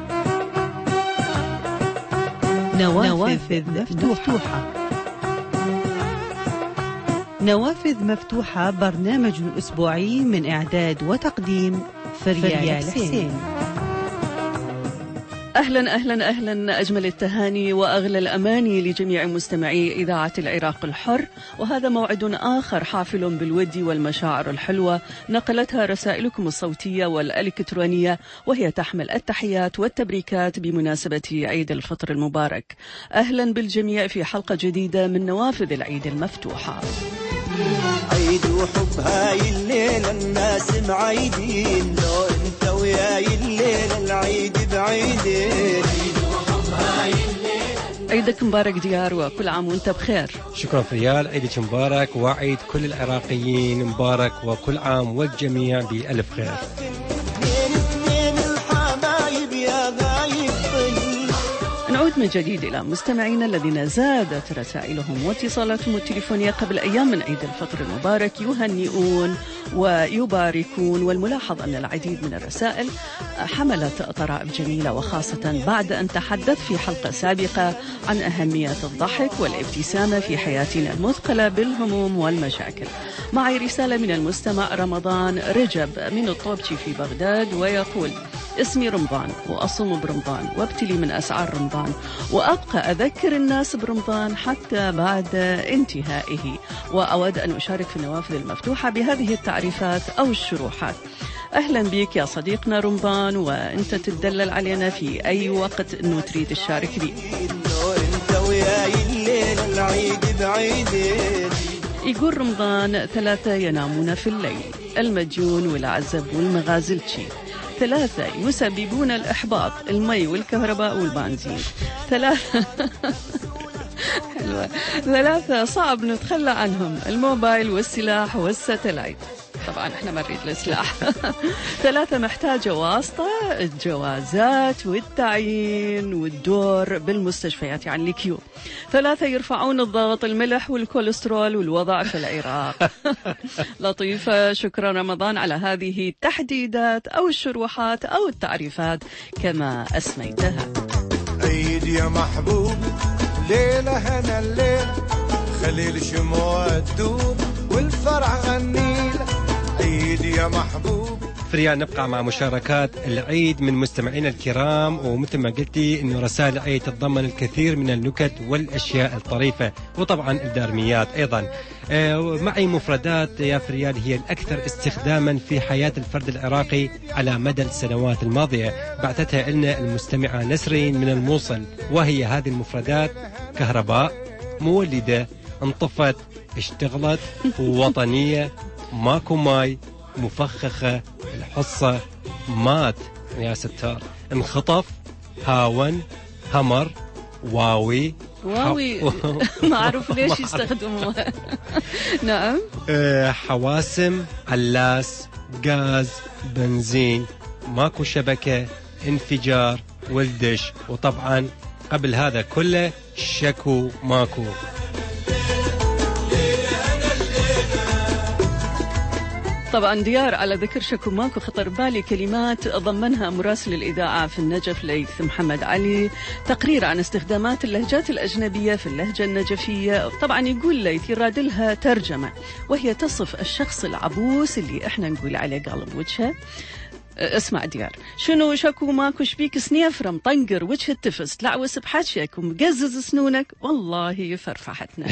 نوافذ مفتوحة. نوافذ مفتوحة برنامج أسبوعي من إعداد وتقديم فريال حسين. أهلا أهلا أهلا، أجمل التهاني وأغلى الأماني لجميع مستمعي إذاعة العراق الحر، وهذا موعد آخر حافل بالود والمشاعر الحلوة نقلتها رسائلكم الصوتية والإلكترونية، وهي تحمل التحيات والتبريكات بمناسبة عيد الفطر المبارك. أهلا بالجميع في حلقة جديدة من نوافذ العيد المفتوحة. عيد وحب هاي الليلة الناس معيدين، لو انت وياي الليلة العيد بعيدين. عيد وحب هاي الليلة. عيدك مبارك ديار، وكل عام وانت بخير. شكرا فريال، عيدك مبارك وعيد كل العراقيين مبارك، وكل عام والجميع بألف خير. نعود من جديد إلى مستمعينا الذين زادت رسائلهم واتصالاتهم التليفونية قبل أيام من عيد الفطر المبارك، يهنئون ويباركون. والملاحظ أن العديد من الرسائل حملت طرائف جميلة، وخاصة بعد أن تحدث في حلقة سابقة عن أهمية الضحك والابتسامة في حياتنا المثقلة بالهموم والمشاكل. معي رسالة من المستمع رمضان رجب من الطوبشي في بغداد، ويقول: اسمي رمضان وأصوم برمضان وابتلي من أسعار رمضان، وأبقى أذكر الناس برمضان حتى بعد انتهائه، وأود أن أشارك في النوافذ المفتوحة بهذه التعريفات أو الشروحات. أهلا بك يا صديقنا رمضان، وأنت تدلل علينا في أي وقت أنه تريد تشارك بي. يقول رمضان: 3 ينامون في الليل، المجون والعزب والمغازلتشي. 3 يسببون الإحباط، المي والكهرباء والبنزين. 3 صعب نتخلى عنهم، الموبايل والسلاح والساتلايت. طبعا احنا ما نريد السلاح. 3 محتاجة واسطة، الجوازات والتعيين والدور بالمستشفيات، يعني الكيو. 3 يرفعون الضغط، الملح والكوليسترول والوضع في العراق. لطيفة، شكرا رمضان على هذه التحديدات أو الشروحات أو التعريفات كما أسميتها. عيد يا محبوب، ليلة هنا الليلة، خليل شموع الدوب والفرح غنيل. عيد يا محبوب. فريال، نبقى مع مشاركات العيد من مستمعينا الكرام، ومثل ما قلتي انه رسائل العيد تتضمن الكثير من النكت والاشياء الطريفه، وطبعا الدارميات ايضا. معي مفردات يا فريال هي الاكثر استخداما في حياه الفرد العراقي على مدى السنوات الماضيه، بعثتها لنا المستمعه نسرين من الموصل، وهي هذه المفردات: كهرباء، مولده، انطفت، اشتغلت، وطنيه، ماكو ماي، مفخخة، الحصة، مات، يا ستار، انخطف، هاون، همر، واوي. ما أعرف ليش يستخدموها. نعم. حواسم، علاس، غاز، بنزين، ماكو شبكة، انفجار، ولدش، وطبعا قبل هذا كله شكو ماكو. طبعا ديار، على ذكر شكو ماكو خطر بالي كلمات ضمنها مراسل الإذاعة في النجف ليث محمد علي، تقرير عن استخدامات اللهجات الأجنبية في اللهجة النجفية. طبعا يقول ليث يرادلها ترجمة، وهي تصف الشخص العبوس اللي احنا نقول عليه قلب وجهه. اسمع ديار: شنو شكو ماكو، شبيك سنيفرة مطنقر وجه التفس، تلعوس بحشيك ومقزز سنونك، والله فرفحتنا.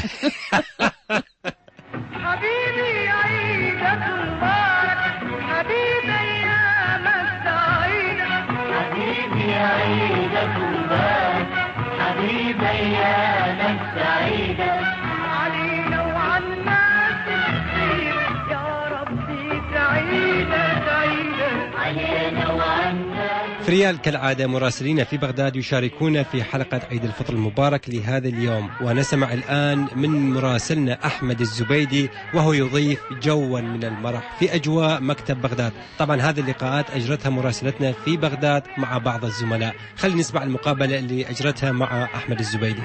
حبيبي عيدك مبارك، حبيبي ايامك سعيدة، حبيبي عيدك مبارك، حبيبي ايامك سعيدة، علينا وعلى الناس الكثير يا ربي سعيدة سعيدة، علينا وعلى الناس. فريال، كالعادة مراسلين في بغداد يشاركون في حلقة عيد الفطر المبارك لهذا اليوم، ونسمع الآن من مراسلنا أحمد الزبيدي، وهو يضيف جوا من المرح في أجواء مكتب بغداد. طبعا هذه اللقاءات أجرتها مراسلتنا في بغداد مع بعض الزملاء. خلينا نسمع المقابلة اللي أجرتها مع أحمد الزبيدي.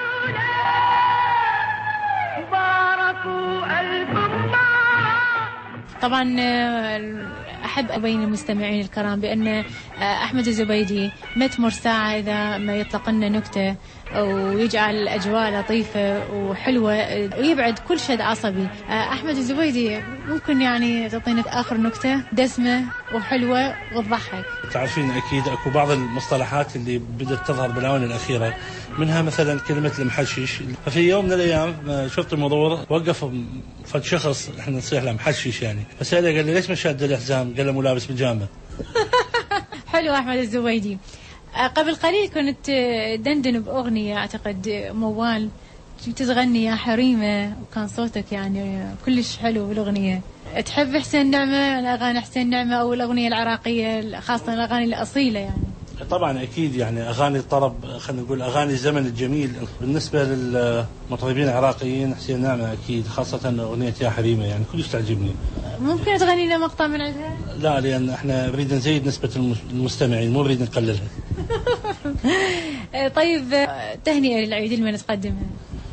طبعا أحب أبين للمستمعين الكرام بأن أحمد الزبيدي ما تمر ساعة إذا ما يطلق لنا نكتة ويجعل الأجواء لطيفة وحلوة ويبعد كل شد عصبي. أحمد الزبيدي ممكن يعني تعطينا آخر نكتة دسمة وحلوة وتضحك؟ تعرفين أكيد أكو بعض المصطلحات اللي بدأت تظهر بالآونة الأخيرة، منها مثلا كلمة المحشش. ففي يوم من الأيام شرطي المرور وقف فد شخص احنا نصيح له محشش يعني، فسأله قال لي ليش ما شاد الحزام؟ قال له مو لابس بيجامة. حلو أحمد الزبيدي. قبل قليل كنت دندن بأغنية أعتقد موال تغني يا حريمة، وكان صوتك يعني كلش حلو بالأغنية. تحب حسين نعمة، الأغاني حسين نعمة أو الأغنية العراقية خاصة الأغاني الأصيلة يعني؟ طبعا أكيد يعني أغاني الطرب، خلينا نقول أغاني الزمن الجميل. بالنسبة للمطربين العراقيين حسين نعمة أكيد، خاصة أغنية يا حريمة يعني كلش تعجبني. ممكن تغني لنا مقطع من عندها؟ لا، لأن احنا نريد نزيد نسبة المستمعين، مو نريد نقللها. طيب تهنئة للعيد لمن تقدمها؟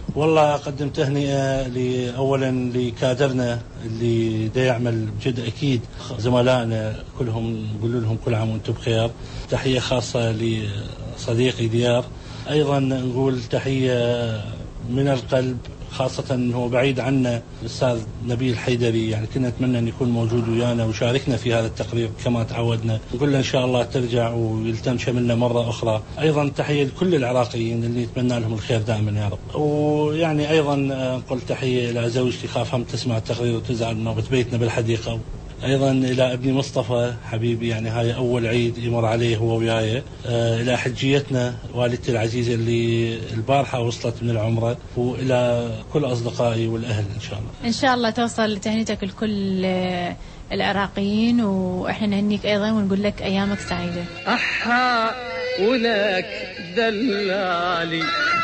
والله أقدم تهنئة أولا لكادرنا اللي دا يعمل بجد أكيد، زملائنا كلهم نقول لهم كل عام وانتم بخير. تحية خاصة لصديقي ديار، أيضا نقول تحية من القلب خاصة أنه هو بعيد عنا الأستاذ نبيل حيدري، يعني كنا نتمنى أن يكون موجود ويانا وشاركنا في هذا التقرير كما تعودنا. نقول له إن شاء الله ترجع ويلتم شملنا مرة أخرى. أيضا تحية لكل العراقيين اللي نتمنى لهم الخير دائما يا رب. ويعني أيضا نقول تحية إلى زوجتي، خاف هم تسمع التقرير وتزعل أنه بيتنا بالحديقة. أيضا إلى ابني مصطفى حبيبي، يعني هاي أول عيد يمر عليه هو وياي. إلى حجيتنا والدتي العزيزة اللي البارحة وصلت من العمرة، وإلى كل أصدقائي والأهل إن شاء الله. إن شاء الله توصل تهنيتك لكل العراقيين، وإحنا نهنيك أيضا ونقول لك أيامك سعيدة. أحا ولك دلالي،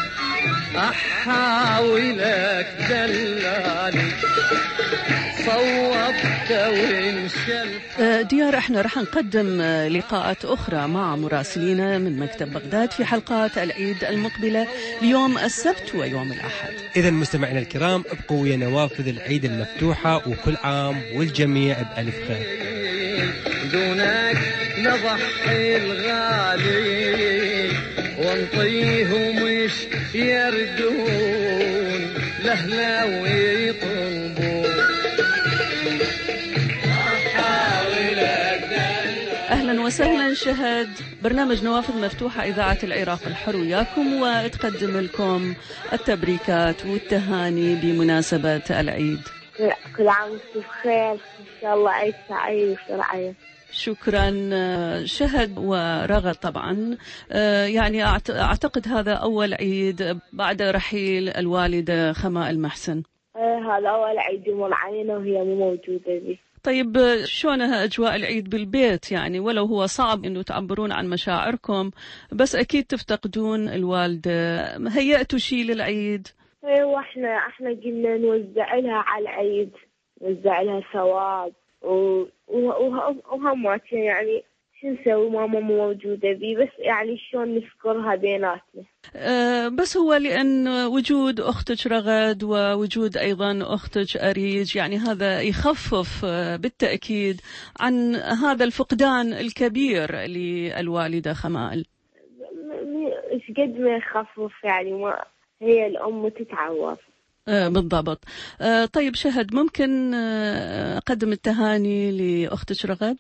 أحا ولك دلالي، ديار، احنا رح نقدم لقاءات أخرى مع مراسلين من مكتب بغداد في حلقات العيد المقبلة ليوم السبت ويوم الأحد. إذا مستمعينا الكرام، ابقوا ويا نوافذ العيد المفتوحة، وكل عام والجميع بألف خير. دونك نضحي الغالي ونطيهم مش يردون لهلا ويطلبون. أهلا وسهلا شهد، برنامج نوافذ مفتوحة إذاعة العراق الحر وياكم، وتقدم لكم التبريكات والتهاني بمناسبة العيد. كل عام وانتم بخير، إن شاء الله عيد سعيد وفرحة. شكرا شهد ورغد. طبعا يعني أعتقد هذا أول عيد بعد رحيل الوالدة خماء المحسن. هذا أول عيد يمر علينا وهي مو موجودة بي. طيب شلونها أجواء العيد بالبيت؟ يعني ولو هو صعب إنه تعبرون عن مشاعركم، بس أكيد تفتقدون الوالدة. هيأتوا شيء للعيد؟ ايوه، احنا قلنا نوزع لها على العيد، نوزع لها ثواب وهمات، يعني شو نسوي؟ ماما مو موجودة بي، بس يعني شلون نذكرها بيناتنا. بس هو لأن وجود أختك رغد ووجود أيضا أختك أريج، يعني هذا يخفف بالتأكيد عن هذا الفقدان الكبير للوالدة خمال. إيش قد ما يخفف، يعني ما هي الأم تتعوض. بالضبط. طيب شهد، ممكن أقدم التهاني لأختك رغد؟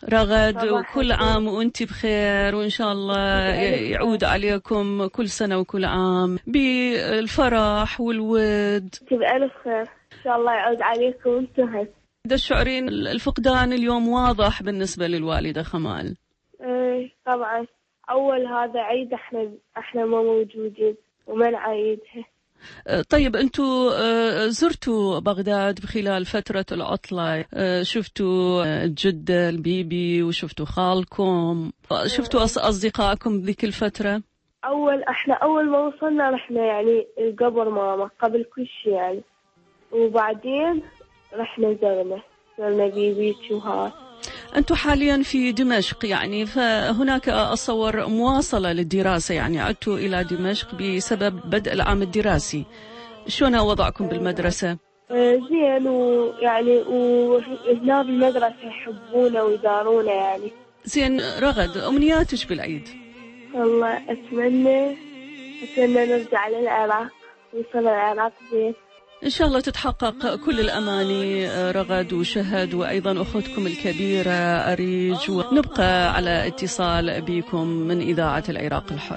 وكل عام وانت بخير، وإن شاء الله يعود عليكم كل سنة وكل عام بالفرح والود. بألف خير إن شاء الله يعود عليكم وانتم. تشعرين الفقدان اليوم واضح بالنسبة للوالدة خمال؟ طبعا، أول هذا عيد احنا ما موجودين ومن عيدها. طيب أنتوا زرتوا بغداد بخلال فترة العطلة، شفتوا الجدة البيبي وشفتوا خالكم، شفتوا أصدقائكم ذيك الفترة؟ احنا أول ما وصلنا رحنا يعني قبر ماما قبل كل شيء يعني، وبعدين رحنا زرنا بيبي وهاي. أنتم حاليا في دمشق، يعني فهناك أصور مواصلة للدراسة، يعني عدتوا إلى دمشق بسبب بدء العام الدراسي. شلون وضعكم بالمدرسة؟ زين، ويعني وهنا بالمدرسة يحبونا ويدارونا يعني. زين رغد، أمنياتك بالعيد؟ والله أتمنى نرجع للعراق ويصل العراق زين. إن شاء الله تتحقق كل الأماني رغد وشهد، وأيضا أختكم الكبيرة أريج، ونبقى على اتصال بكم من إذاعة العراق الحر.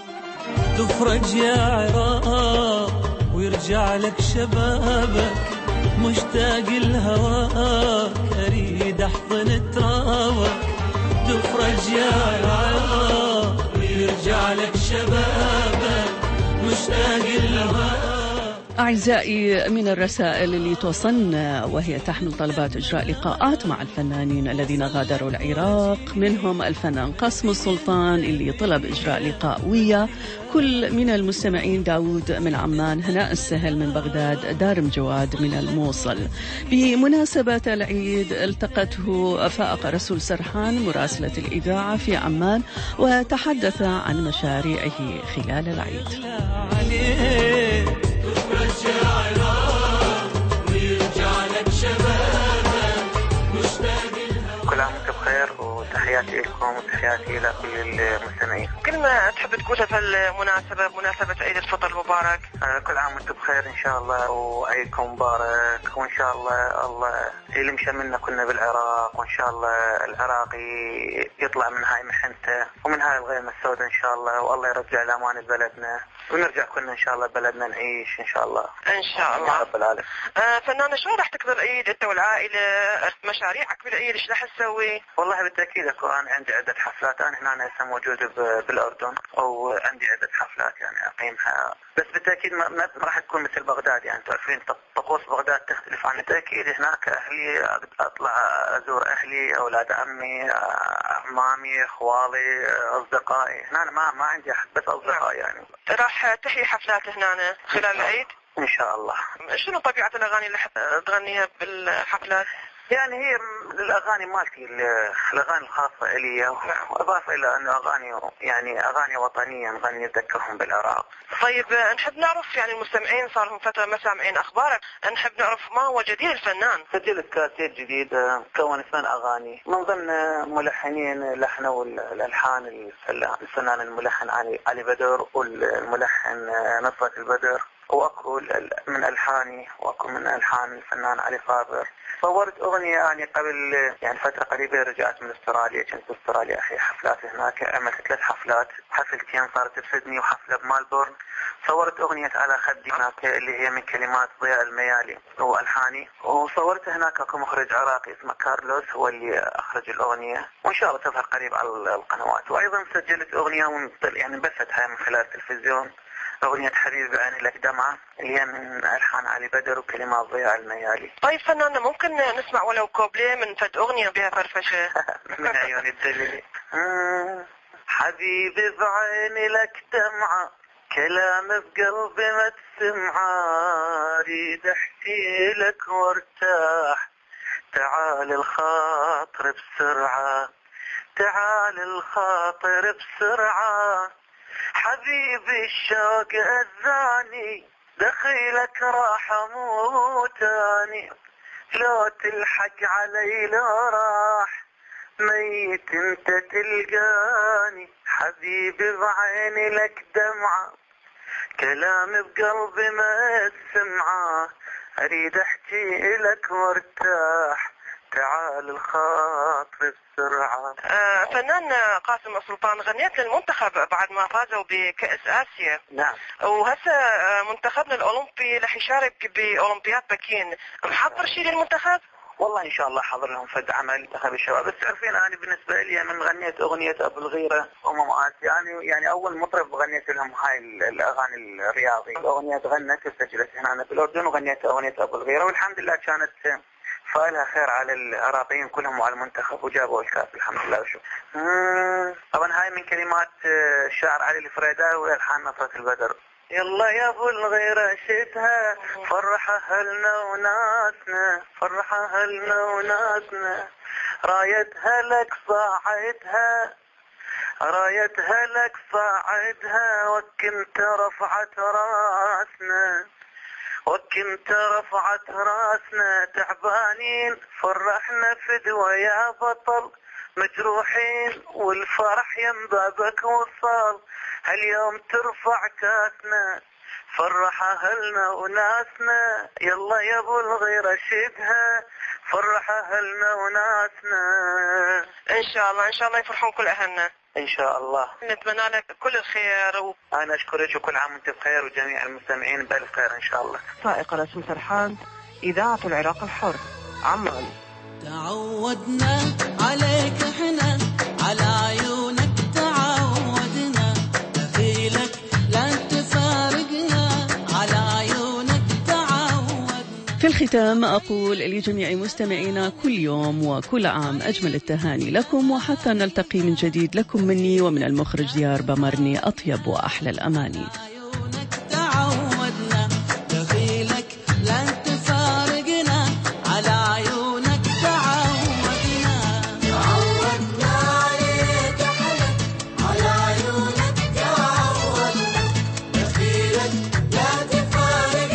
تفرج يا عراق ويرجع لك شبابك، مشتاق لهواك أريد أحضن ترابك. تفرج يا عراق ويرجع لك شبابك، مشتاق لهواك. أعزائي، من الرسائل اللي توصلنا وهي تحمل طلبات إجراء لقاءات مع الفنانين الذين غادروا العراق، منهم الفنان قاسم السلطان اللي طلب إجراء لقاء ويا كل من المستمعين، داود من عمان، هناء السهل من بغداد، دارم جواد من الموصل. بمناسبة العيد التقته فائق رسول سرحان مراسلة الإذاعة في عمان، وتحدث عن مشاريعه خلال العيد. تفرج يا عراق ويرجع لك شبابك مشتاق الهوى. كل عام وانتم بخير وتحياتي لكم وتحياتي لكل المستمعين. كلمة تحب تقولها في المناسبة بمناسبة عيد الفطر المبارك؟ كل عام وانتم بخير ان شاء الله وعيدكم مبارك وان شاء الله يلمش منا كلنا بالعراق وان شاء الله العراقي يطلع من هاي محنته ومن هاي الغيمة السوداء ان شاء الله والله يرجع الامان لبلدنا ونرجع كلنا ان شاء الله بلدنا نعيش ان شاء الله. ان شاء الله. يا رب العالمين. فنانة شلون راح تقضي العيد انت والعائلة؟ مشاريعك بالعيد ايش راح تسوي؟ والله بالتاكيد اكو انا عندي عدة حفلات، انا هنا هسه موجود بالاردن وعندي عدة حفلات يعني اقيمها، بس بالتاكيد ما راح تكون مثل بغداد، يعني تعرفين طقوس بغداد تختلف عن بالتاكيد. هناك اهلي اطلع ازور اهلي، اولاد عمي، اعمامي، خوالي، اصدقائي. هنا ما عندي احد بس اصدقائي يعني. راح تحيي حفلات هنا خلال العيد؟ ان شاء الله. شنو طبيعة الاغاني اللي تغنيها بالحفلات؟ يعني هي الاغاني مالتي الاغاني الخاصه الي، واضافه الى انه اغاني وطنيه نغني نذكرهم بالعراق. طيب نحب نعرف، يعني المستمعين صار لهم فتره ما سامعين اخبارك، نحب نعرف ما هو جديد الفنان. سجلت كاسيت جديد كون 8 اغاني من ضمن ملحنين لحنوا الالحان الفنان الملحن علي بدر والملحن نصرة البدر، واكو من الحاني واكو من الحان الفنان علي صابر. صورت أغنية يعني قبل فترة قريبة، رجعت من استراليا، كنت في استراليا أحيي حفلات هناك، عملت 3 حفلات، حفلتين صارت بسيدني وحفلة بمالبورن. صورت أغنية على خدي هناك اللي هي من كلمات ضياء الميالي وألحاني، وصورت هناك اكو مخرج عراقي اسمه كارلوس هو اللي أخرج الأغنية، وإن شاء الله تظهر قريب على القنوات. وأيضا سجلت أغنية يعني بثتها من خلال التلفزيون، أغنية حبيبي عيني لك دمعة اللي هي من ألحان علي بدر وكلمات ضياء الميالي. طيب فنان ممكن نسمع ولو كوبليه من فد أغنية بها فرفشة؟ من عيوني الدليل. حبيبي بعيني لك دمعة كلام بقلبي ما تسمعه، اريد احكي لك وارتاح، تعال الخاطر بسرعة، تعال الخاطر بسرعة، حبيبي الشوق أذاني دخيلك راح أموتاني، لو تلحق علي لو راح ميت انت تلقاني، حبيبي بعيني لك دمعة كلام بقلبي ما تسمعه، اريد احكي لك وارتاح، تعال الخاطر بسرعة. فنان قاسم السلطان، غنيت للمنتخب بعد ما فازوا بكأس آسيا. نعم. وهسه منتخبنا الأولمبي رح يشارك بأولمبياد بكين، محضر شيء للمنتخب؟ والله ان شاء الله حاضر لهم فد عمل منتخب الشباب، بس تعرفين انا بالنسبه لي من غنيت اغنيه ابو الغيره يعني اول مطرب غنيت لهم هاي الاغاني الرياضيه، الاغنيه غنت وسجلت هنا بالاردن وغنيت اغنيه ابو الغيره، والحمد لله كانت فالها خير على العراقيين كلهم وعلى المنتخب وجابوا الكاس الحمد لله. وشو طبعا هاي من كلمات الشاعر علي الفريداوي والحان نصرة البدر. يلا يا ابو الغيرة شتها فرح اهلنا وناسنا، فرح اهلنا وناسنا، رايتها لك صاعدها، رايتها لك صاعدها، وكنت رفعت راسنا، وكنت رفعت راسنا، تعبانين فرحنا فدوى يا بطل، مجروحين والفرح يم بابك وصل، هاليوم ترفع كاسنا، فرح اهلنا وناسنا، يلا يا ابو الغيرة شدها فرح اهلنا وناسنا. ان شاء الله ان شاء الله يفرحون كل اهلنا ان شاء الله. نتمنى لك كل الخير انا اشكرك وكل عام وانت بخير وجميع المستمعين بالف خير ان شاء الله. سائق رسم سرحان، اذاعة العراق الحر، عمان. تعودنا عليك احنا، على عيونك تعودنا، دخيلك لا تفارقنا، على عيونك تعودنا. في الختام أقول لجميع مستمعينا كل يوم وكل عام أجمل التهاني لكم، وحتى نلتقي من جديد لكم مني ومن المخرج ديار بمرني أطيب وأحلى الأماني. تعودنا دخيلك لا تفارقنا، على عيونك تعودنا، تعودنا عليك احنا، على عيونك تعودنا، دخيلك لا تفارقنا.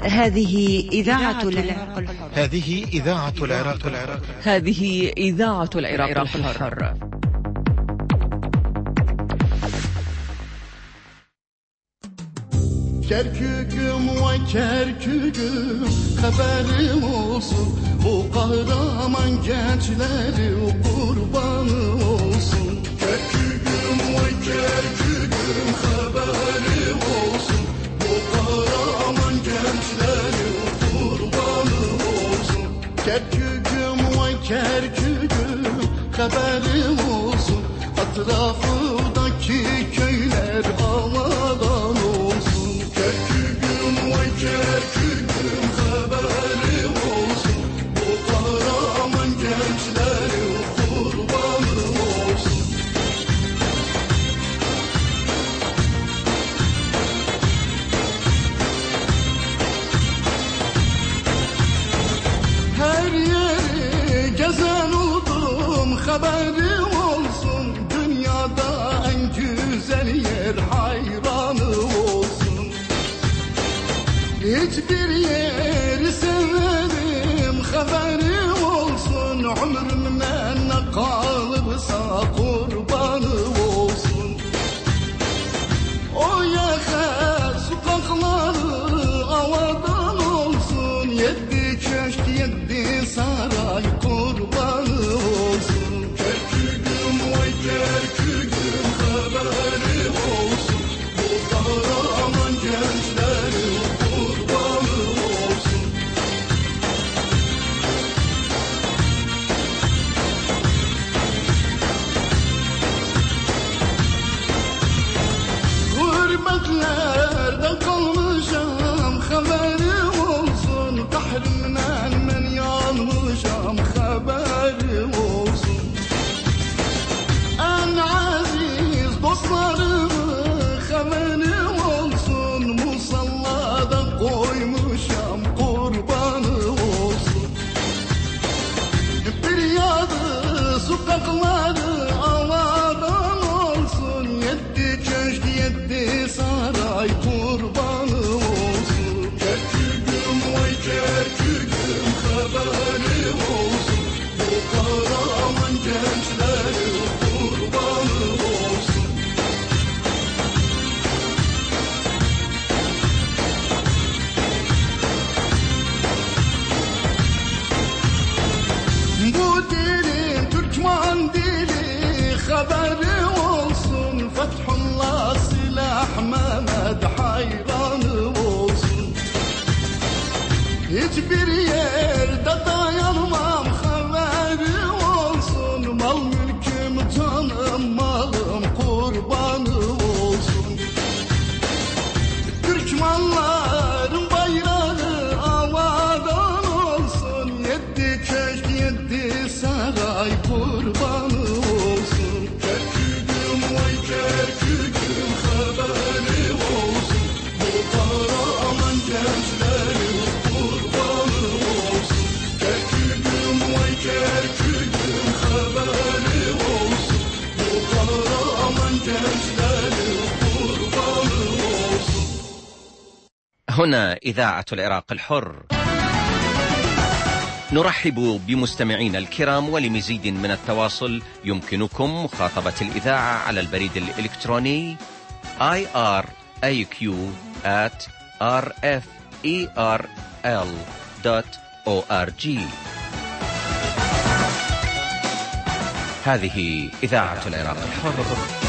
هذه إذاعة العراق الحر. هذه إذاعة العراق الحر. هذه إذاعة العراق الحر. Kerküküm vay Kerküküm, haberim olsun, bu kahraman gençleri kurbanı olsun. Kerküküm vay Kerküküm, haberim olsun, bu kahraman gençleri kurbanı olsun. Kerküküm vay Kerküküm, haberim olsun, etrafındaki köyler havadan olsun. Kerküküm vay Kerküküm, haberim olsun, bu kahraman gençleri kurbanı olsun. Her yeri gezen oldum, haberim olsun, dünyada en güzel yer hayranı olsun. Hiçbir yeri sevmedim, haberim olsun, ömrümden ne kalırsa kurbanı olsun. O yaka sokakları havadan olsun, yedi köşk yedi saray kurbanı olsun. Kerküküm vay Kerküküm, haberim olsun, bu kahraman gençleri kurbanı olsun. Gurbetlerde kalmışam, haberim olsun, kahrimden ben yanmışam, haberim olsun. En aziz dostlarımı haberim olsun, musallada koymuşam, kurbanı olsun. Bir yadı sokakları havadan olsun, yedi köşk yedi saray kurbanı olsun. Kerküküm vay Kerküküm, haberim olsun, bu kahraman gençleri kurbanı olsun. Bu dili Türkmen dili, haberim olsun, Fethullah Silah Mehmet hayranı olsun. Hiçbir yerde dayanmam, haberim olsun, mal mülküm canım malım kurbanı olsun. Türkmenlerin bayrağı havadan olsun, yedi köşk yedi saray kurbanı olsun. Kerküküm vay Kerküküm, haberim olsun, bu kahraman gençleri kurbanı olsun. Kerküküm vay Kerküküm, haberim olsun, bu kahraman gençleri kurbanı olsun. هنا إذاعة العراق الحر. نرحب بمستمعينا الكرام، ولمزيد من التواصل يمكنكم مخاطبة الإذاعة على البريد الإلكتروني iraq@rferl.org. هذه إذاعة العراق الحر.